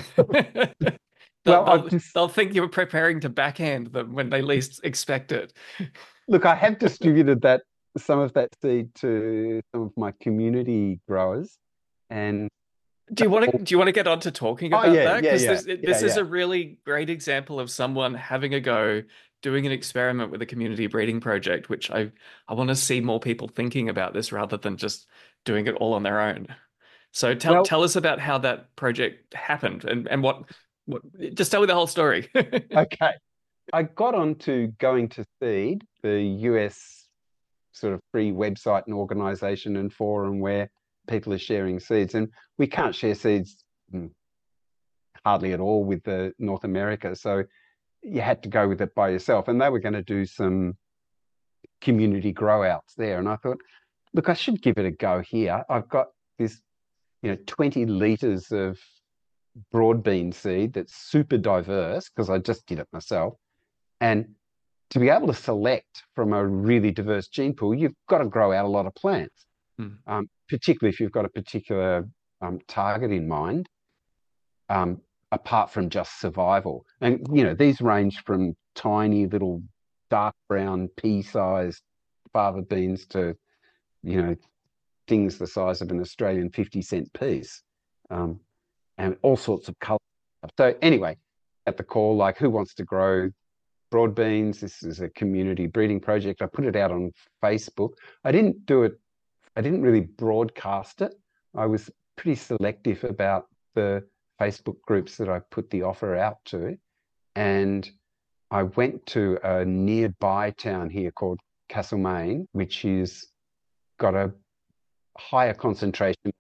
S1: They'll,
S2: well,
S1: they'll,
S2: I've just
S1: they'll think you're preparing to backhand them when they least expect it.
S2: look, I have distributed that some of that seed to some of my community growers, and
S1: Do you want to do you want to get on to talking
S2: oh
S1: about
S2: yeah,
S1: that?
S2: yeah,
S1: Because
S2: yeah,
S1: this
S2: yeah,
S1: this is
S2: yeah.
S1: a really great example of someone having a go, doing an experiment with a community breeding project, which I I want to see more people thinking about this rather than just doing it all on their own. So tell
S2: Well,
S1: tell us about how that project happened and and what what just tell me the whole story.
S2: okay. I got onto Going to Seed, the U S sort of free website and organization and forum where people are sharing seeds. And we can't share seeds mm, hardly at all with the North America. So you had to go with it by yourself. And they were going to do some community grow outs there. And I thought, look, I should give it a go here. I've got this, you know, twenty liters of broad bean seed that's super diverse because I just did it myself. And to be able to select from a really diverse gene pool, you've got to grow out a lot of plants,
S1: Hmm.
S2: um, particularly if you've got a particular um, target in mind, um, apart from just survival. And, you know, these range from tiny little dark brown pea-sized fava beans to, you know, things the size of an Australian fifty cent piece, um, and all sorts of colours. So anyway, at the call, like who wants to grow broad beans? This is a community breeding project. I put it out on Facebook. I didn't do it, I didn't really broadcast it. I was pretty selective about the Facebook groups that I put the offer out to. And I went to a nearby town here called Castlemaine, which is got a higher concentration of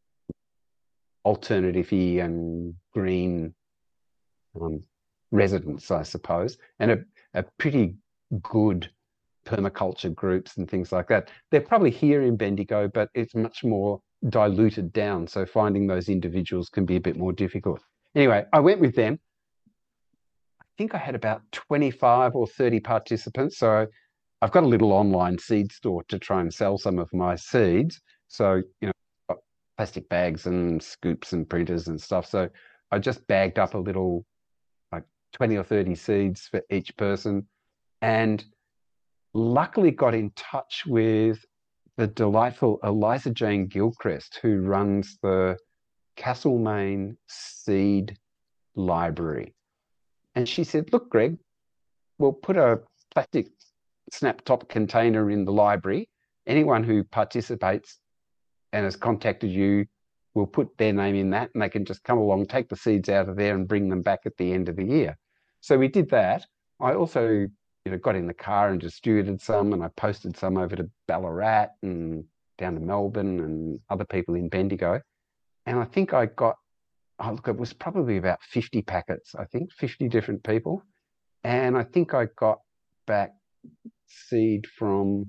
S2: alternative and green um, residents, I suppose, and a, a pretty good permaculture groups and things like that. They're probably here in Bendigo, but it's much more diluted down. So finding those individuals can be a bit more difficult. Anyway, I went with them. I think I had about twenty-five or thirty participants. So I've got a little online seed store to try and sell some of my seeds. So, you know, got plastic bags and scoops and printers and stuff. So I just bagged up a little, like twenty or thirty seeds for each person. And luckily got in touch with the delightful Eliza Jane Gilchrist, who runs the Castlemaine Seed Library. And she said, look, Greg, we'll put a plastic snap top container in the library. Anyone who participates and has contacted you will put their name in that and they can just come along, take the seeds out of there and bring them back at the end of the year. So we did that. I also, you know, got in the car and distributed some, and I posted some over to Ballarat and down to Melbourne and other people in Bendigo. And I think I got, oh, look, it was probably about fifty packets, I think, fifty different people. And I think I got back seed from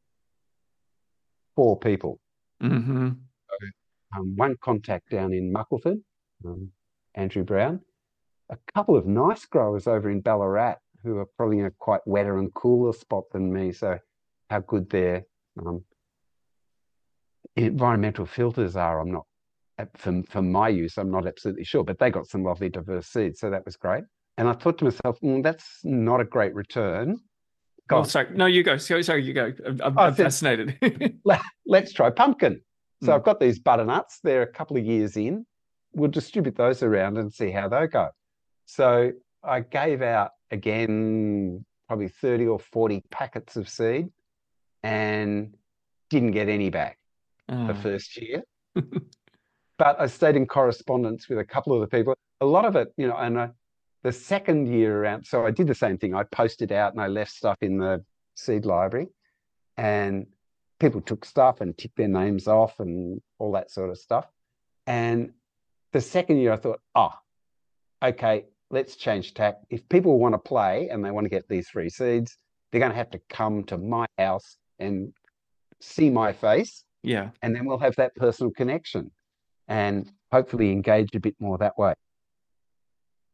S2: four people.
S1: Hmm.
S2: Um, one contact down in Muckleford, um, Andrew Brown, a couple of nice growers over in Ballarat who are probably in a quite wetter and cooler spot than me. So how good their um, environmental filters are, I'm not, for, for my use, I'm not absolutely sure, but they got some lovely diverse seeds. So that was great. And I thought to myself, mm, that's not a great return.
S1: Oh,
S2: God,
S1: sorry. No, you go. Sorry, sorry, you go. I'm, I'm,
S2: I
S1: I'm
S2: said,
S1: fascinated.
S2: let's try pumpkin. So
S1: Mm.
S2: I've got these butternuts. They're a couple of years in. We'll distribute those around and see how they go. So I gave out again probably thirty or forty packets of seed and didn't get any back the
S1: Oh.
S2: first year. But I stayed in correspondence with a couple of the people. A lot of it, you know, and I, the second year around, so I did the same thing. I posted out and I left stuff in the seed library, and people took stuff and ticked their names off and all that sort of stuff. And the second year, I thought, oh, okay, let's change tack. If people want to play and they want to get these free seeds, they're going to have to come to my house and see my face,
S1: Yeah.
S2: and then we'll have that personal connection and hopefully engage a bit more that way.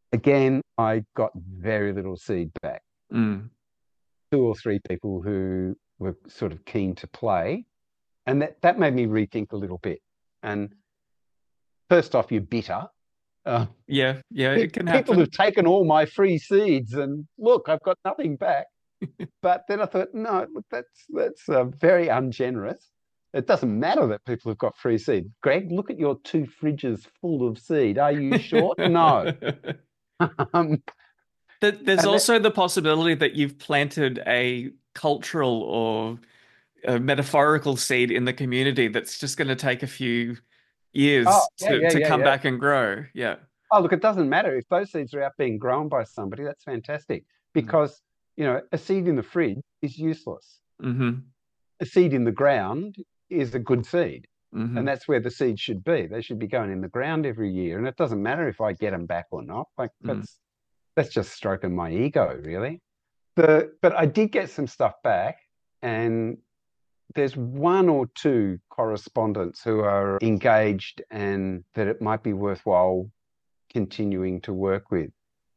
S2: Again, I got very little seed back.
S1: Mm.
S2: Two or three people who were sort of keen to play. And that, that made me rethink a little bit. And first off, you're bitter. Uh,
S1: Yeah, yeah,
S2: pe-
S1: it can
S2: People have
S1: happen.
S2: taken all my free seeds, and look, I've got nothing back. But then I thought, no, look, that's that's uh, very ungenerous. It doesn't matter that people have got free seed. Greg, look at your two fridges full of seed. Are you short? No. um,
S1: That there's
S2: and that,
S1: also the possibility that you've planted a cultural or a metaphorical seed in the community that's just going to take a few
S2: oh,
S1: years
S2: yeah,
S1: to
S2: yeah,
S1: to
S2: yeah,
S1: come
S2: yeah.
S1: back and grow. Yeah.
S2: Oh, look, it doesn't matter if those seeds are out being grown by somebody. That's fantastic
S1: Mm.
S2: because, you know, a seed in the fridge is useless.
S1: Hmm.
S2: A seed in the ground is a good seed. And
S1: Hmm.
S2: that's where the seeds should be. They should be going in the ground every year. And it doesn't matter if I get them back or not. Like
S1: Mm.
S2: that's that's just stroking my ego, really. The but I did get some stuff back, and there's one or two correspondents who are engaged and that it might be worthwhile continuing to work with.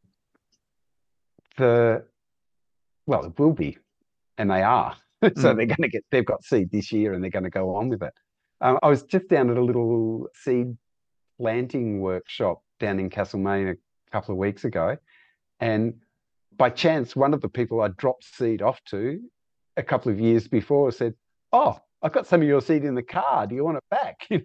S2: The well, it will be, and they are. So
S1: Mm.
S2: they're going to get they've got seed this year, and they're going to go on with it. Um, I was just down at a little seed planting workshop down in Castlemaine a couple of weeks ago, and by chance, one of the people I dropped seed off to a couple of years before said, "Oh, I've got some of your seed in the car. Do you want it back?" You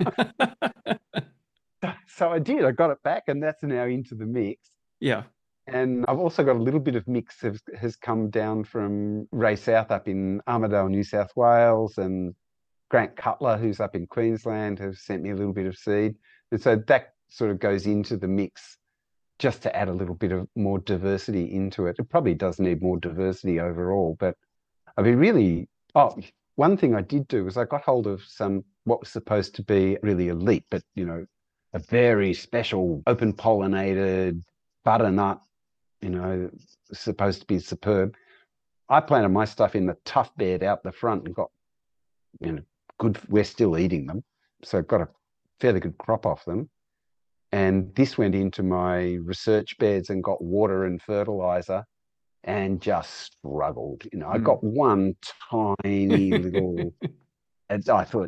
S2: know? So I did. I got it back, and that's now into the mix.
S1: Yeah.
S2: And I've also got a little bit of mix has, has come down from Ray South up in Armidale, New South Wales, and Grant Cutler, who's up in Queensland, has sent me a little bit of seed. And so that sort of goes into the mix just to add a little bit of more diversity into it. It probably does need more diversity overall, but I mean, really, oh, one thing I did do was I got hold of some what was supposed to be really elite, but you know, a very special open pollinated butternut, you know, supposed to be superb. I planted my stuff in the tough bed out the front and got, you know, good. We're still eating them, so got a fairly good crop off them. And this went into my research beds and got water and fertilizer and just struggled. You know, I
S1: Mm.
S2: got one tiny little, and I thought,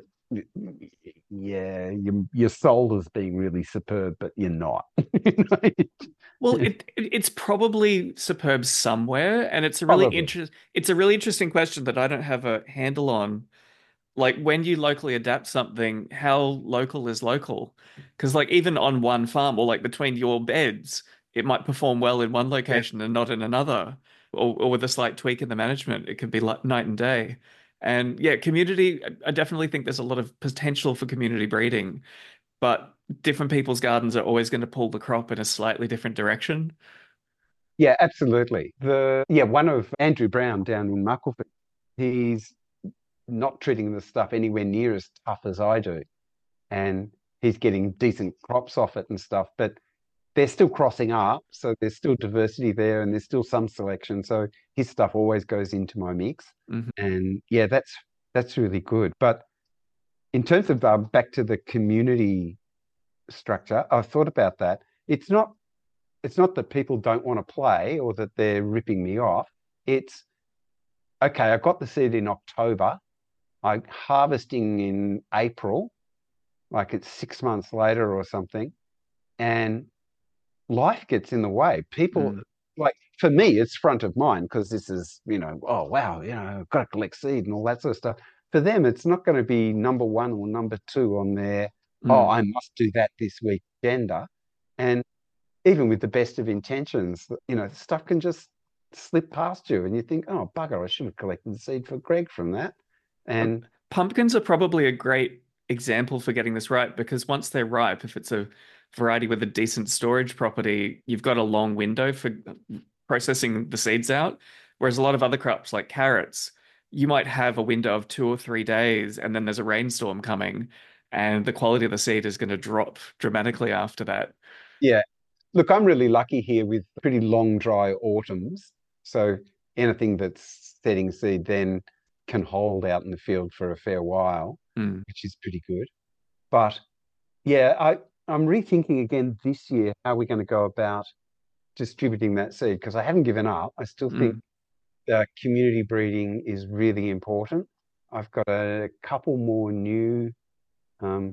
S2: yeah, your, your soul is being really superb, but you're not. You
S1: Well,
S2: know?
S1: it, it it's probably superb somewhere, and it's a really
S2: Probably.
S1: interest it's a really interesting question that I don't have a handle on. Like when you locally adapt something, how local is local? Because like even on one farm or like between your beds, it might perform well in one
S2: Yeah.
S1: location and not in another, or, or with a slight tweak in the management, it could be like night and day. And yeah, community, I definitely think there's a lot of potential for community breeding, but different people's gardens are always going to pull the crop in a slightly different direction.
S2: Yeah, absolutely. The yeah, one of Andrew Brown down in Muckleford, he's not treating the stuff anywhere near as tough as I do. And he's getting decent crops off it and stuff, but they're still crossing up. So there's still diversity there and there's still some selection. So his stuff always goes into my mix.
S1: Mhm.
S2: And yeah, that's that's really good. But in terms of uh, back to the community structure, I've thought about that. It's not it's not that people don't want to play or that they're ripping me off. It's okay, I got the seed in October. I'm harvesting in April, like it's six months later or something. And life gets in the way. People,
S1: Mm.
S2: like, for me, it's front of mind because this is, you know, oh, wow, you know, I've got to collect seed and all that sort of stuff. For them, it's not going to be number one or number two on their, oh,
S1: Mm.
S2: I must do that this week agenda. And even with the best of intentions, you know, stuff can just slip past you and you think, oh, bugger, I should have collected the seed for Greg from that.
S1: Uh,
S2: And
S1: Pumpkins are probably a great example for getting this right because once they're ripe, if it's a variety with a decent storage property, you've got a long window for processing the seeds out. Whereas a lot of other crops like carrots, you might have a window of two or three days and then there's a rainstorm coming and the quality of the seed is going to drop dramatically after that.
S2: yeah, look, I'm really lucky here with pretty long, dry autumns. So anything that's setting seed then can hold out in the field for a fair while,
S1: Mm.
S2: which is pretty good. But yeah, I, I'm rethinking again this year how we're going to go about distributing that seed because I haven't given up. I still think
S1: Mm.
S2: uh, community breeding is really important. I've got a couple more new um,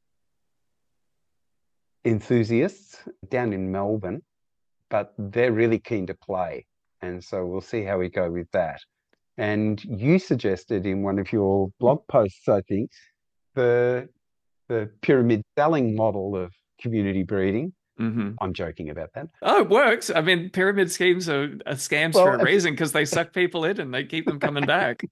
S2: enthusiasts down in Melbourne, but they're really keen to play. And so we'll see how we go with that. And you suggested in one of your blog posts, I think, the the pyramid selling model of community breeding.
S1: Hmm.
S2: I'm joking about that.
S1: Oh, it works. I mean, pyramid schemes are, are scams for
S2: Well,
S1: a reason because they suck people in and they keep them coming back.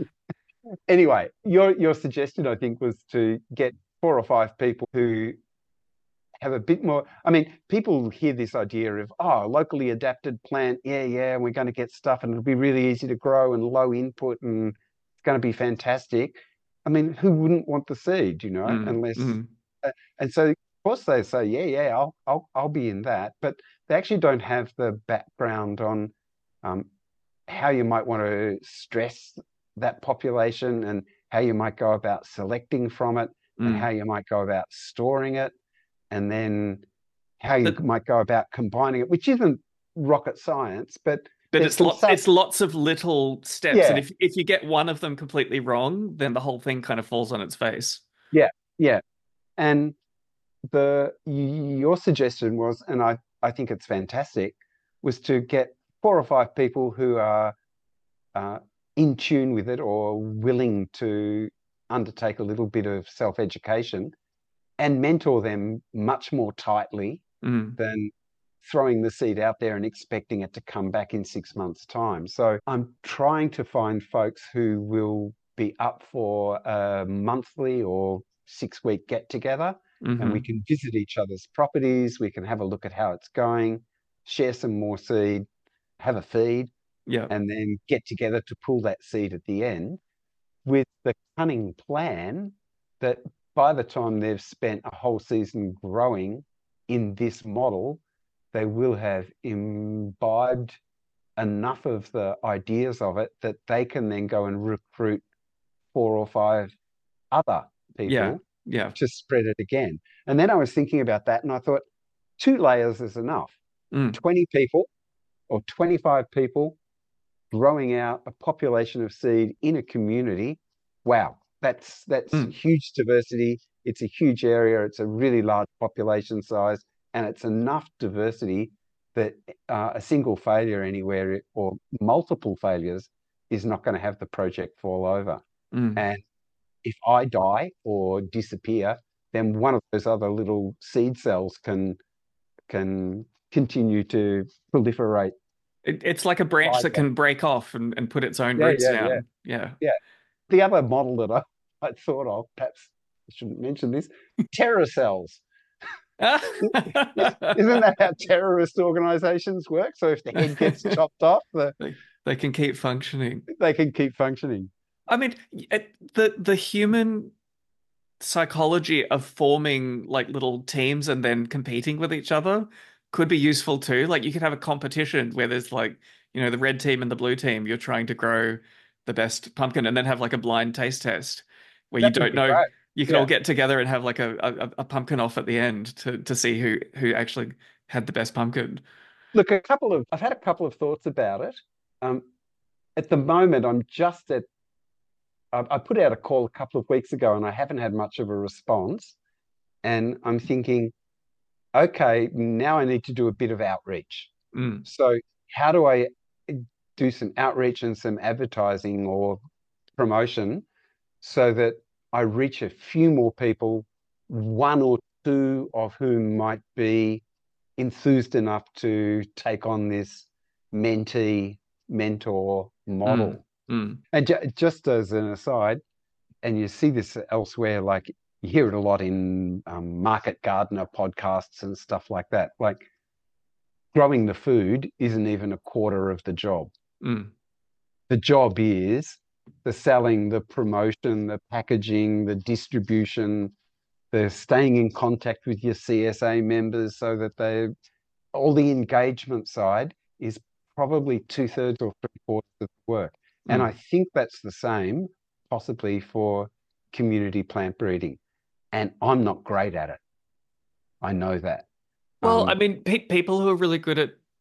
S2: anyway, your your suggestion, I think, was to get four or five people who have a bit more. I mean, people hear this idea of, oh, locally adapted plant. Yeah, yeah, we're going to get stuff and it'll be really easy to grow and low input and it's going to be fantastic. I mean, who wouldn't want the seed, you know,
S1: Mm,
S2: unless,
S1: mm,
S2: uh, and so of course they say, yeah, yeah, I'll, I'll, I'll be in that, but they actually don't have the background on um, how you might want to stress that population and how you might go about selecting from it and how
S1: mm.
S2: you might go about storing it and then how you
S1: But
S2: might go about combining it, which isn't rocket science, but
S1: but
S2: there's
S1: it's
S2: some
S1: lots
S2: stuff.
S1: it's lots of little steps, and
S2: Yeah,
S1: if if you get one of them completely wrong, then the whole thing kind of falls on its face.
S2: yeah, yeah. And the your suggestion was, and I I think it's fantastic, was to get four or five people who are uh, in tune with it or willing to undertake a little bit of self-education and mentor them much more tightly
S1: Mm,
S2: than throwing the seed out there and expecting it to come back in six months' time. So I'm trying to find folks who will be up for a monthly or six week get together and we
S1: hmm.
S2: can visit each other's properties. We can have a look at how it's going, share some more seed, have a feed,
S1: Yeah.
S2: and then get together to pull that seed at the end with the cunning plan that by the time they've spent a whole season growing in this model, they will have imbibed enough of the ideas of it that they can then go and recruit four or five other
S1: Yeah.
S2: people
S1: Yeah.
S2: to spread it again. And then I was thinking about that and I thought two layers is enough.
S1: Mm,
S2: twenty people or twenty-five people growing out a population of seed in a community. Wow, that's that's
S1: mm.
S2: huge diversity. It's a huge area. It's a really large population size, and it's enough diversity that uh, a single failure anywhere or multiple failures is not going to have the project fall over.
S1: Mm.
S2: And if I die or disappear, then one of those other little seed cells can can continue to proliferate.
S1: It, it's like a branch that can break off and, and put its own
S2: Yeah,
S1: roots
S2: yeah, yeah,
S1: down. Yeah.
S2: yeah. The other model that I, I thought of, perhaps I shouldn't mention this, terror cells. Isn't that how terrorist organizations work? So if the head gets chopped off, the,
S1: They they can keep functioning.
S2: they can keep functioning.
S1: I mean, it, the the human psychology of forming like little teams and then competing with each other could be useful too. Like you could have a competition where there's like, you know, the red team and the blue team, you're trying to grow the best pumpkin and then have like a blind taste test where you
S2: That would
S1: don't
S2: be
S1: know.
S2: great.
S1: You can all
S2: Yeah.
S1: get together and have like a, a, a pumpkin off at the end to to see who who actually had the best pumpkin.
S2: Look, a couple of I've had a couple of thoughts about it. Um, at the moment, I'm just at. I, I put out a call a couple of weeks ago, and I haven't had much of a response. And I'm thinking, okay, now I need to do a bit of outreach.
S1: Mm,
S2: So, how do I do some outreach and some advertising or promotion so that I reach a few more people, one or two of whom might be enthused enough to take on this mentee mentor
S1: mm,
S2: model.
S1: mm.
S2: And ju- just as an aside, and you see this elsewhere, like you hear it a lot in um, market gardener podcasts and stuff like that. Like growing the food isn't even a quarter of the job.
S1: Mm.
S2: The job is the selling, the promotion, the packaging, the distribution, the staying in contact with your C S A members so that they all the engagement side is probably two thirds or three quarters of the work. And I
S1: Mm.
S2: think that's the same possibly for community plant breeding. And I'm not great at it. I know that.
S1: Well, I
S2: Um,
S1: mean, pe people who are really good at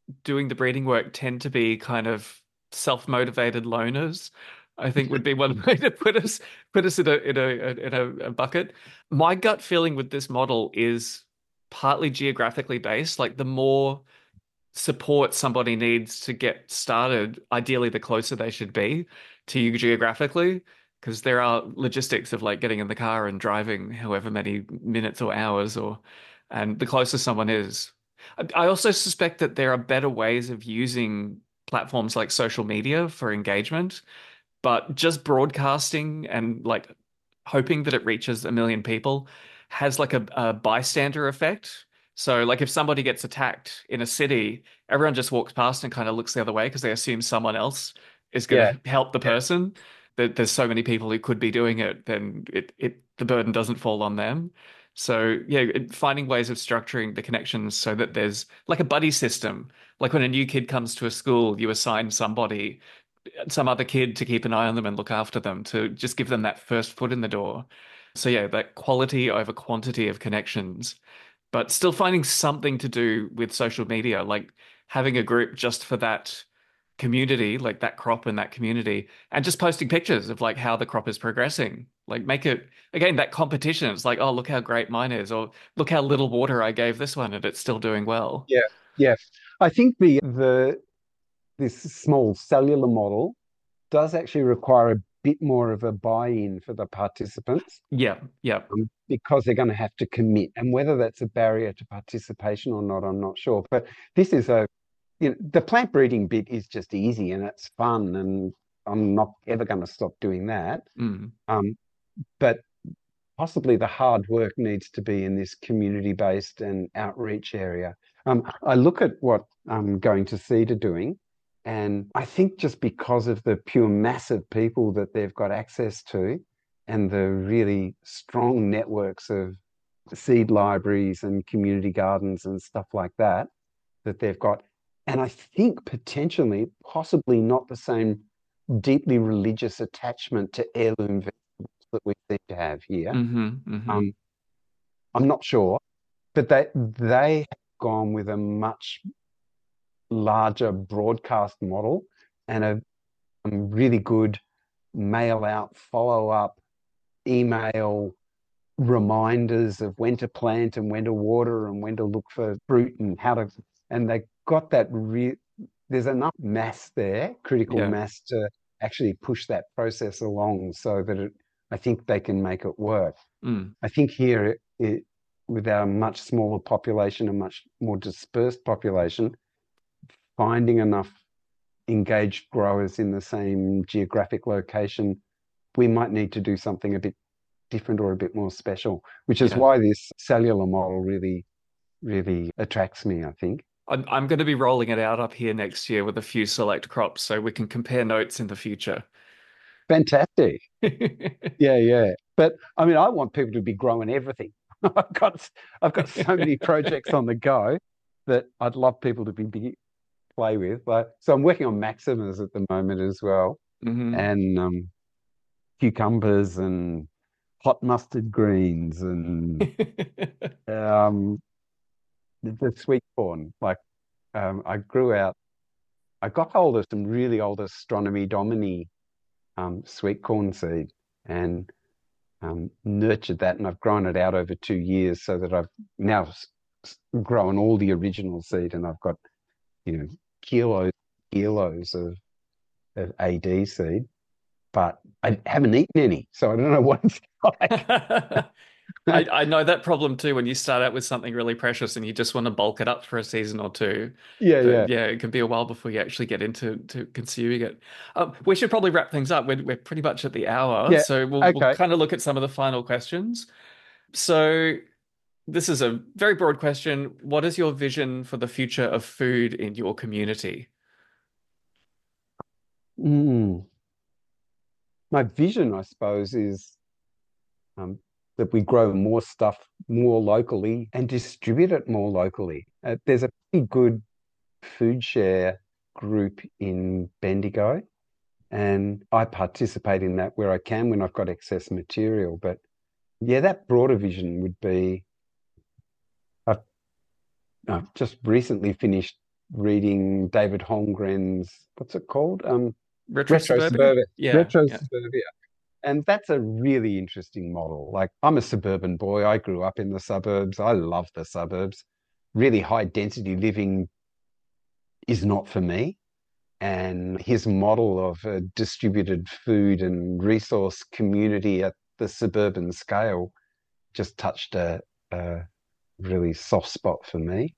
S1: doing the breeding work tend to be kind of self-motivated loners. I think would be one way to put us put us in a in a in a, a bucket. My gut feeling with this model is partly geographically based. Like the more support somebody needs to get started, ideally the closer they should be to you geographically, because there are logistics of like getting in the car and driving however many minutes or hours or and the closer someone is. I I also suspect that there are better ways of using platforms like social media for engagement, but just broadcasting and like hoping that it reaches a million people has like a, a bystander effect. So, like if somebody gets attacked in a city, everyone just walks past and kind of looks the other way because they assume someone else is going
S2: Yeah,
S1: to help the
S2: yeah,
S1: person. That there's so many people who could be doing it, then it it the burden doesn't fall on them. So, yeah, it, finding ways of structuring the connections so that there's like a buddy system. Like when a new kid comes to a school, you assign somebody some other kid to keep an eye on them and look after them, to just give them that first foot in the door. So yeah, that quality over quantity of connections, but still finding something to do with social media, like having a group just for that community, like that crop and that community, and just posting pictures of like how the crop is progressing. Like make it again that competition. It's like, oh, look how great mine is, or look how little water I gave this one and it's still doing well.
S2: yeah, yeah. I think the the this small cellular model does actually require a bit more of a buy-in for the participants,
S1: Yeah, yeah.
S2: um, because they're going to have to commit. And whether that's a barrier to participation or not, I'm not sure. But this is a, you know, the plant breeding bit is just easy and it's fun, and I'm not ever going to stop doing that.
S1: Mm.
S2: Um, but possibly the hard work needs to be in this community-based and outreach area. Um, I look at what um, Going to Seed are doing, and I think just because of the pure mass of people that they've got access to and the really strong networks of seed libraries and community gardens and stuff like that, that they've got. And I think potentially, possibly not the same deeply religious attachment to heirloom vegetables that we seem to have here.
S1: Hmm. Hmm.
S2: Um, I'm not sure, but they they have gone with a much larger broadcast model and a, a really good mail out, follow up, email reminders of when to plant and when to water and when to look for fruit and how to, and they got that re there's enough mass there, critical
S1: Yeah.
S2: mass, to actually push that process along so that it, I think they can make it work.
S1: Mm.
S2: I think here it, it with our much smaller population, a much more dispersed population, finding enough engaged growers in the same geographic location, we might need to do something a bit different or a bit more special, which is
S1: Yeah.
S2: why this cellular model really, really attracts me, I think.
S1: I'm, I'm going to be rolling it out up here next year with a few select crops so we can compare notes in the future.
S2: Fantastic. Yeah, yeah. But I mean, I want people to be growing everything. I've got I've got so many projects on the go that I'd love people to be, be play with. But so I'm working on maximas at the moment as well,
S1: Hmm.
S2: and um, cucumbers and hot mustard greens and um, the, the sweet corn. Like um, I grew out, I got hold of some really old Astronomy Domini um, sweet corn seed and um, nurtured that, and I've grown it out over two years so that I've now s- s- grown all the original seed, and I've got, you know, kilos, kilos of, of A D seed, but I haven't eaten any, so I don't know what it's like.
S1: I, I know that problem too when you start out with something really precious and you just want to bulk it up for a season or two.
S2: Yeah,
S1: That
S2: yeah,
S1: yeah, it can be a while before you actually get into to consuming it. Um, we should probably wrap things up. We're, we're pretty much at the hour,
S2: yeah.
S1: so we'll we'll
S2: Okay.
S1: kind of look at some of the final questions. So this is a very broad question. What is your vision for the future of food in your community?
S2: Mm. My vision, I suppose, is um, that we grow more stuff more locally and distribute it more locally. Uh, there's a pretty good food share group in Bendigo, and I participate in that where I can when I've got excess material. But yeah, that broader vision would be I've, I've just recently finished reading David Holmgren's, what's it called? Um,
S1: Retro
S2: Retro
S1: suburbia?
S2: Suburbia.
S1: Yeah,
S2: Retro
S1: yeah.
S2: Suburbia. And that's a really interesting model. Like, I'm a suburban boy. I grew up in the suburbs. I love the suburbs. Really high density living is not for me. And his model of a distributed food and resource community at the suburban scale just touched a, a really soft spot for me.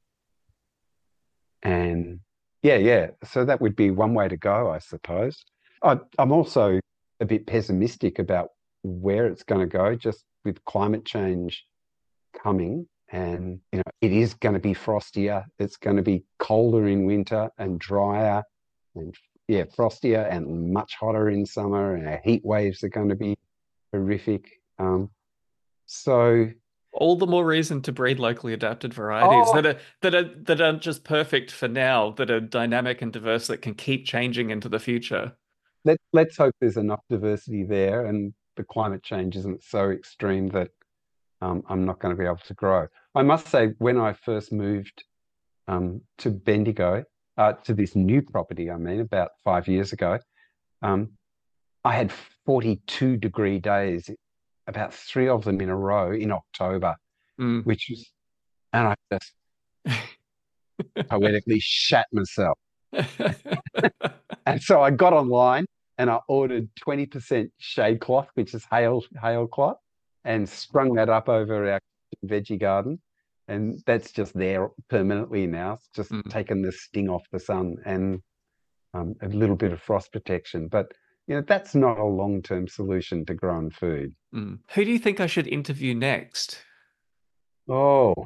S2: And yeah, yeah. So that would be one way to go, I suppose. I, I'm also a bit pessimistic about where it's going to go, just with climate change coming. And, you know, it is going to be frostier. It's going to be colder in winter and drier and, yeah, frostier and much hotter in summer. And our heat waves are going to be horrific. Um, so,
S1: All the more reason to breed locally adapted varieties
S2: oh,
S1: that are that are that aren't just perfect for now, that are dynamic and diverse that can keep changing into the future.
S2: let, let's hope there's enough diversity there and the climate change isn't so extreme that um, I'm not going to be able to grow. I must say, when I first moved um, to Bendigo, uh, to this new property, I mean, about five years ago, um, I had forty-two degree days, about three of them in a row in October,
S1: Mm.
S2: which was, and I just poetically shat myself. And so I got online and I ordered twenty percent shade cloth, which is hail hail cloth, and sprung that up over our veggie garden. And that's just there permanently now. It's just
S1: Mm.
S2: taken the sting off the sun and um, a little bit of frost protection. But you know, that's not a long-term solution to growing food.
S1: Mm. Who do you think I should interview next?
S2: Oh,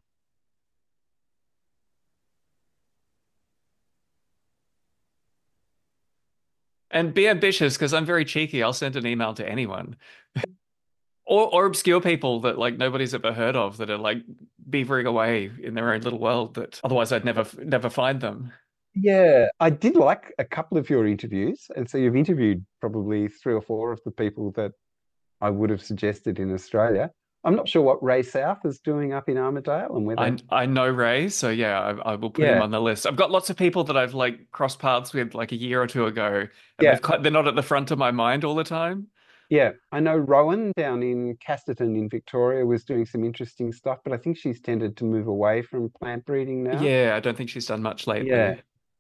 S1: And be ambitious because I'm very cheeky. I'll send an email to anyone. Or or obscure people that like nobody's ever heard of that are like beavering away in their own little world that otherwise I'd never never find them.
S2: yeah. I did like a couple of your interviews. And so you've interviewed probably three or four of the people that I would have suggested in Australia. I'm not sure what Ray South is doing up in Armidale and whether,
S1: I I know Ray, so yeah, I, I will put him
S2: yeah,
S1: on the list. I've got lots of people that I've like crossed paths with like a year or two ago, and
S2: yeah,
S1: they've cut, they're not at the front of my mind all the time.
S2: yeah. I know Rowan down in Casterton in Victoria was doing some interesting stuff, but I think she's tended to move away from plant breeding now.
S1: Yeah, I don't think she's done much
S2: Yeah.
S1: lately.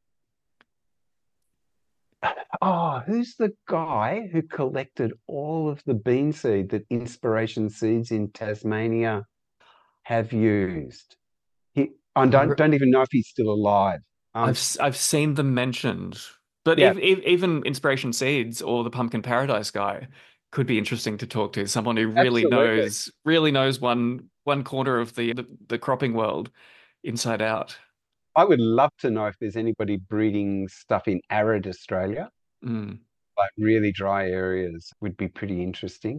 S2: Oh, who's the guy who collected all of the bean seed that Inspiration Seeds in Tasmania have used? He, I
S1: I
S2: don't
S1: re-
S2: don't even know if he's still alive.
S1: I've
S2: Um,
S1: s- I've seen them mentioned, but
S2: yeah,
S1: even even Inspiration Seeds or the Pumpkin Paradise guy could be interesting to talk to. Someone who really
S2: absolutely.
S1: knows really knows one one corner of the the, the cropping world inside out.
S2: I would love to know if there's anybody breeding stuff in arid Australia,
S1: Mm.
S2: like really dry areas would be pretty interesting.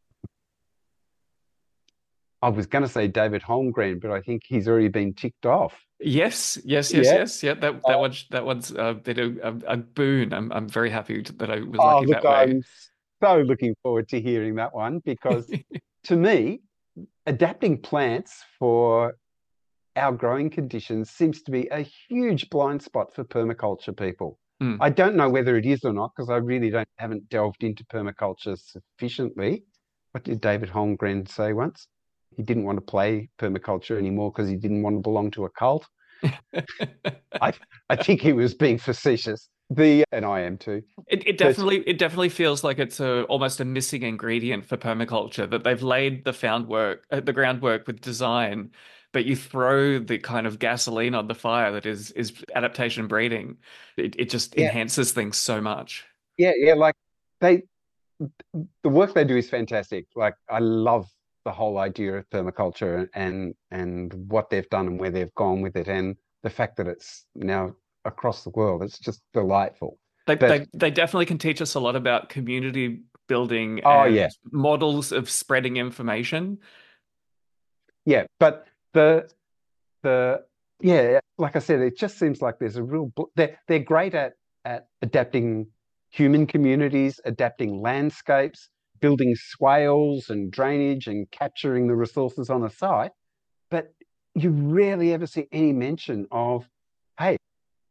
S2: I was going to say David Holmgren, but I think he's already been ticked off.
S1: Yes, yes, yes,
S2: Yeah.
S1: yes. Yeah, that that
S2: Oh,
S1: one's that one's uh, been a, a, a boon. I'm I'm very happy to- that I was
S2: oh,
S1: lucky
S2: look,
S1: that way.
S2: I'm so looking forward to hearing that one because to me, adapting plants for our growing conditions seems to be a huge blind spot for permaculture people.
S1: Mm.
S2: I don't know whether it is or not because I really don't haven't delved into permaculture sufficiently. What did David Holmgren say once? He didn't want to play permaculture anymore because he didn't want to belong to a cult. I I think he was being facetious. The and I am too.
S1: It it
S2: But
S1: definitely it definitely feels like it's a almost a missing ingredient for permaculture that they've laid the found work uh, the groundwork with design, but you throw the kind of gasoline on the fire that is is adaptation breeding. It it just
S2: yeah,
S1: enhances things so much.
S2: yeah, yeah. Like they the work they do is fantastic. Like I love the whole idea of permaculture and and what they've done and where they've gone with it and the fact that it's now across the world. It's just delightful.
S1: They
S2: But
S1: they they definitely can teach us a lot about community building
S2: oh yeah,
S1: and models of spreading information.
S2: yeah. But the the yeah, like I said, it just seems like there's a real they're they're great at at adapting human communities, adapting landscapes, building swales and drainage and capturing the resources on a site. But you rarely ever see any mention of, hey,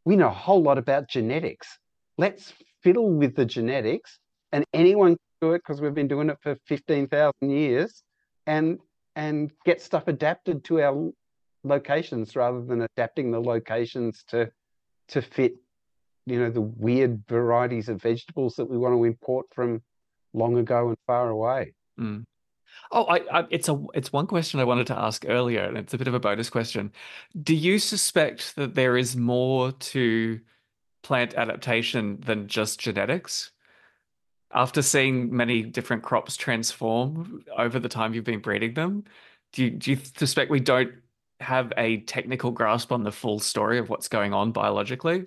S2: we know a whole lot about genetics. Let's fiddle with the genetics, and anyone can do it because we've been doing it for fifteen thousand years, and and get stuff adapted to our locations rather than adapting the locations to to fit, you know, the weird varieties of vegetables that we want to import from long ago and far away.
S1: Mm. Oh, I, I, it's a it's one question I wanted to ask earlier, and it's a bit of a bonus question. Do you suspect that there is more to plant adaptation than just genetics? After seeing many different crops transform over the time you've been breeding them, do you, do you suspect we don't have a technical grasp on the full story of what's going on biologically?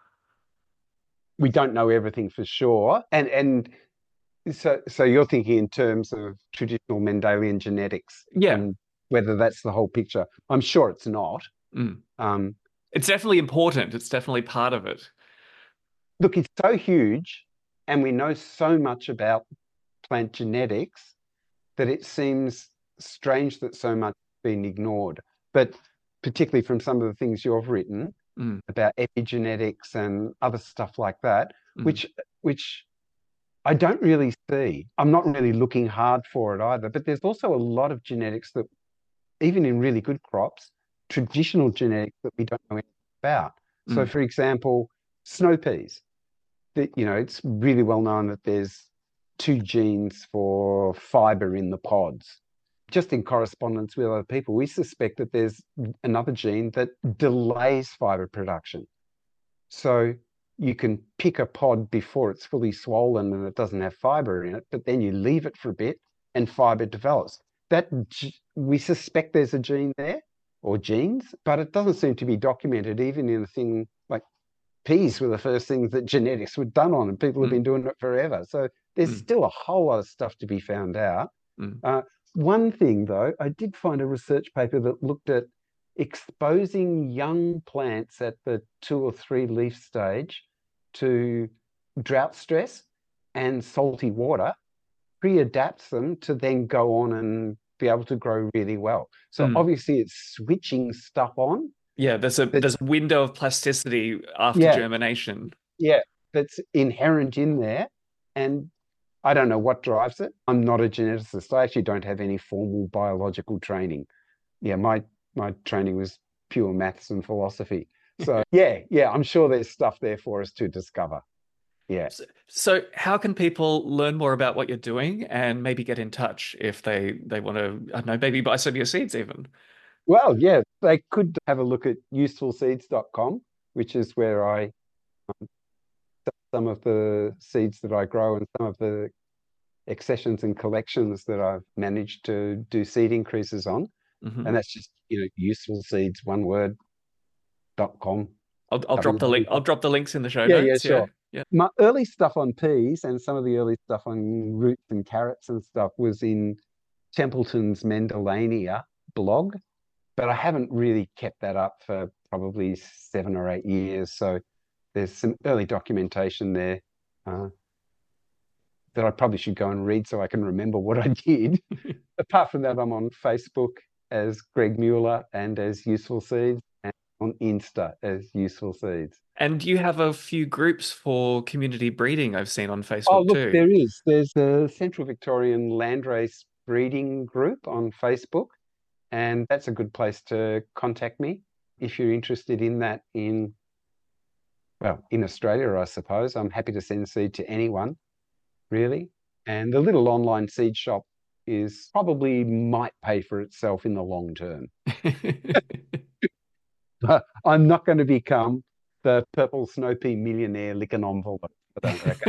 S2: We don't know everything for sure, and and so so you're thinking in terms of traditional Mendelian genetics
S1: Yeah.
S2: and whether that's the whole picture. I'm sure it's not.
S1: Mm.
S2: Um,
S1: It's definitely important. It's definitely part of it.
S2: Look, it's so huge, and we know so much about plant genetics that it seems strange that so much has been ignored. But particularly from some of the things you've written
S1: Mm.
S2: about epigenetics and other stuff like that,
S1: Mm.
S2: which which I don't really see. I'm not really looking hard for it either. But there's also a lot of genetics that, even in really good crops, traditional genetics that we don't know anything about. So,
S1: Mm.
S2: for example, snow peas. That, you know, it's really well known that there's two genes for fiber in the pods. Just in correspondence with other people, we suspect that there's another gene that delays fiber production. So you can pick a pod before it's fully swollen and it doesn't have fiber in it, but then you leave it for a bit and fiber develops. That we suspect there's a gene there or genes, but it doesn't seem to be documented even in a thing like peas were the first things that genetics were done on, and people have
S1: Mm.
S2: been doing it forever. So there's
S1: Mm.
S2: still a whole lot of stuff to be found out.
S1: Mm.
S2: Uh, one thing, though, I did find a research paper that looked at exposing young plants at the two or three leaf stage to drought stress and salty water, pre-adapts them to then go on and be able to grow really well. So
S1: Mm.
S2: obviously it's switching stuff on.
S1: Yeah, there's a
S2: That's,
S1: there's a window of plasticity after
S2: yeah,
S1: germination.
S2: yeah, that's inherent in there. And I don't know what drives it. I'm not a geneticist. I actually don't have any formal biological training. Yeah, my my training was pure maths and philosophy. So yeah, yeah, I'm sure there's stuff there for us to discover. Yeah.
S1: So, so how can people learn more about what you're doing and maybe get in touch if they they want to, I don't know, maybe buy some of your seeds even?
S2: Well, yeah, they could have a look at useful seeds dot com, which is where I some of the seeds that I grow and some of the accessions and collections that I've managed to do seed increases on.
S1: Hmm.
S2: And that's just, you know, useful seeds, one word, dot com.
S1: I'll I'll drop the link. I'll drop the links in the show
S2: Yeah, yeah,
S1: notes. Yeah.
S2: sure.
S1: Yeah.
S2: My early stuff on peas and some of the early stuff on roots and carrots and stuff was in Templeton's Mendellania blog, but I haven't really kept that up for probably seven or eight years. So there's some early documentation there uh, that I probably should go and read so I can remember what I did. Apart from that, I'm on Facebook as Greg Mueller and as Useful Seeds, and on Insta as Useful Seeds.
S1: And you have a few groups for community breeding I've seen on
S2: Oh,
S1: Facebook
S2: look,
S1: too.
S2: there is. There's a Central Victorian Landrace Breeding Group on Facebook, and that's a good place to contact me if you're interested in that in, well, in Australia, I suppose. I'm happy to send seed to anyone, really. And the little online seed shop is probably might pay for itself in the long term. But I'm not going to become the purple snow pea millionaire licking envelope. I don't reckon.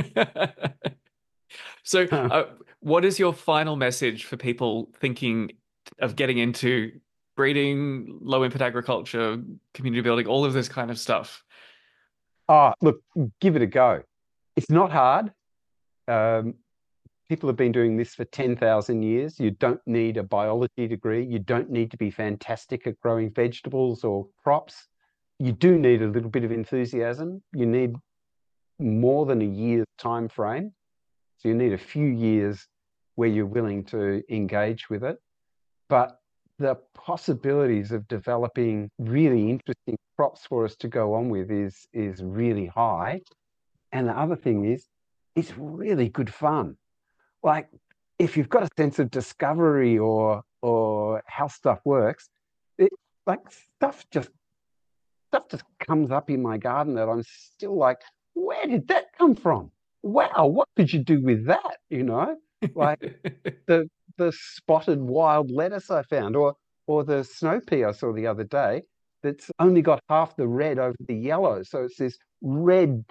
S1: So, uh, what is your final message for people thinking of getting into breeding, low input agriculture, community building, all of this kind of stuff?
S2: Oh, look, give it a go. It's not hard. Um, People have been doing this for ten thousand years. You don't need a biology degree. You don't need to be fantastic at growing vegetables or crops. You do need a little bit of enthusiasm. You need more than a year's time frame. So you need a few years where you're willing to engage with it. But the possibilities of developing really interesting crops for us to go on with is is really high. And the other thing is, it's really good fun. Like, if you've got a sense of discovery or or how stuff works, it like stuff just stuff just comes up in my garden that I'm still like, where did that come from? Wow, what could you do with that? You know, like the the spotted wild lettuce I found, or or the snow pea I saw the other day that's only got half the red over the yellow. So it's this red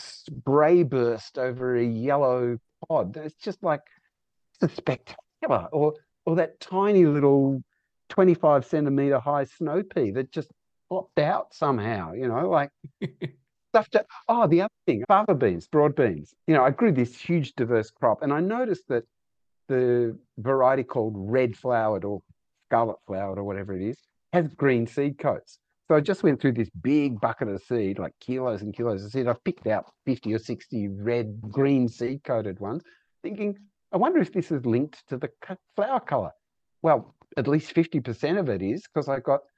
S2: spray burst over a yellow pod. It's just like it's spectacular. Or or that tiny little twenty-five centimeter high snow pea that just popped out somehow, you know, like stuff to, oh, the other thing, fava beans, broad beans. You know, I grew this huge diverse crop, and I noticed that the variety called red flowered or scarlet flowered or whatever it is has green seed coats. So I just went through this big bucket of seed, like kilos and kilos of seed. I've picked out fifty or sixty red, green seed coated ones, thinking, I wonder if this is linked to the flower color. Well, at least fifty percent of it is, because I got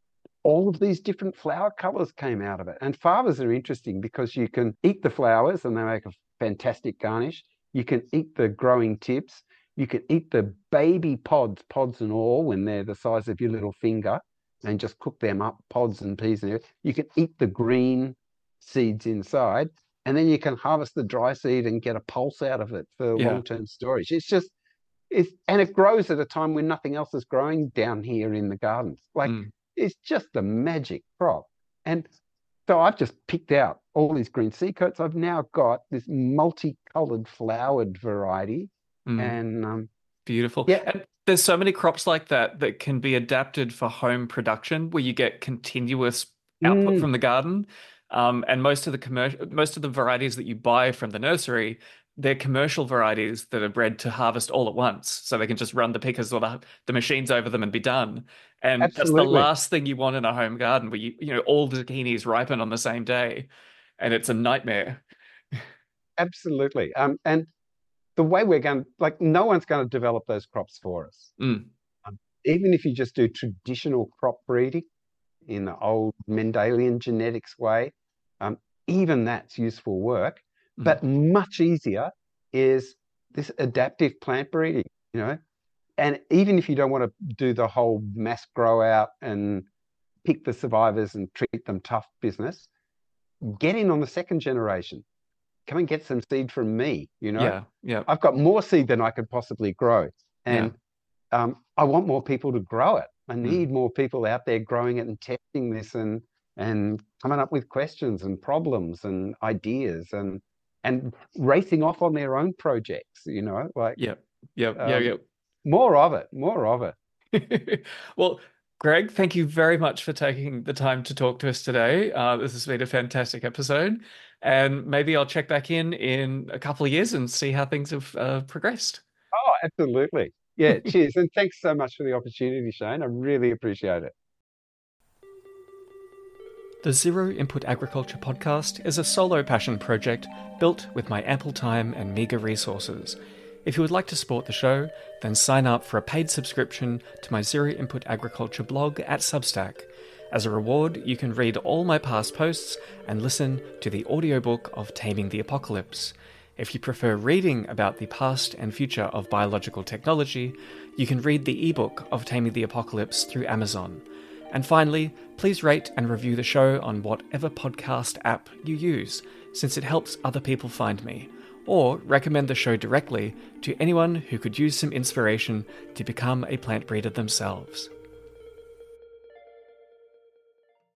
S2: all of these different flower colors came out of it. And favas are interesting because you can eat the flowers and they make a fantastic garnish. You can eat the growing tips. You can eat the baby pods, pods and all, when they're the size of your little finger, and just cook them up, pods and peas and everything. You can eat the green seeds inside, and then you can harvest the dry seed and get a pulse out of it for yeah. long-term storage. It's just, it's, and it grows at a time when nothing else is growing down here in the gardens. Like, mm. it's just a magic crop. And so I've just picked out all these green seed coats. I've now got this multicolored flowered variety. Mm. And um,
S1: beautiful.
S2: Yeah.
S1: And there's so many crops like that that can be adapted for home production, where you get continuous output mm. from the garden. Um, and most of the commercial, most of the varieties that you buy from the nursery, they're commercial varieties that are bred to harvest all at once, so they can just run the pickers or the, the machines over them and be done. And Absolutely. That's the last thing you want in a home garden, where you you know all the zucchinis ripen on the same day, and it's a nightmare.
S2: Absolutely. Um, and the way we're going, like, no one's going to develop those crops for us.
S1: Mm.
S2: Um, even if you just do traditional crop breeding in the old Mendelian genetics way, um, even that's useful work. Mm. But much easier is this adaptive plant breeding, you know. And even if you don't want to do the whole mass grow out and pick the survivors and treat them tough business, get in on the second generation. Come and get some seed from me, you know.
S1: Yeah, yeah.
S2: I've got more seed than I could possibly grow. And yeah. um, I want more people to grow it. I need mm. more people out there growing it and testing this and and coming up with questions and problems and ideas and and racing off on their own projects, you know, like
S1: yeah, yeah, um, yeah, yeah.
S2: More of it, more of
S1: it. Well, Greg, thank you very much for taking the time to talk to us today. Uh, this has been a fantastic episode, and maybe I'll check back in in a couple of years and see how things have uh, progressed.
S2: Oh, absolutely. Yeah, cheers. And thanks so much for the opportunity, Shane. I really appreciate it.
S1: The Zero Input Agriculture Podcast is a solo passion project built with my ample time and meagre resources. If you would like to support the show, then sign up for a paid subscription to my Zero Input Agriculture blog at Substack. As a reward, you can read all my past posts and listen to the audiobook of Taming the Apocalypse. If you prefer reading about the past and future of biological technology, you can read the ebook of Taming the Apocalypse through Amazon. And finally, please rate and review the show on whatever podcast app you use, since it helps other people find me. Or recommend the show directly to anyone who could use some inspiration to become a plant breeder themselves.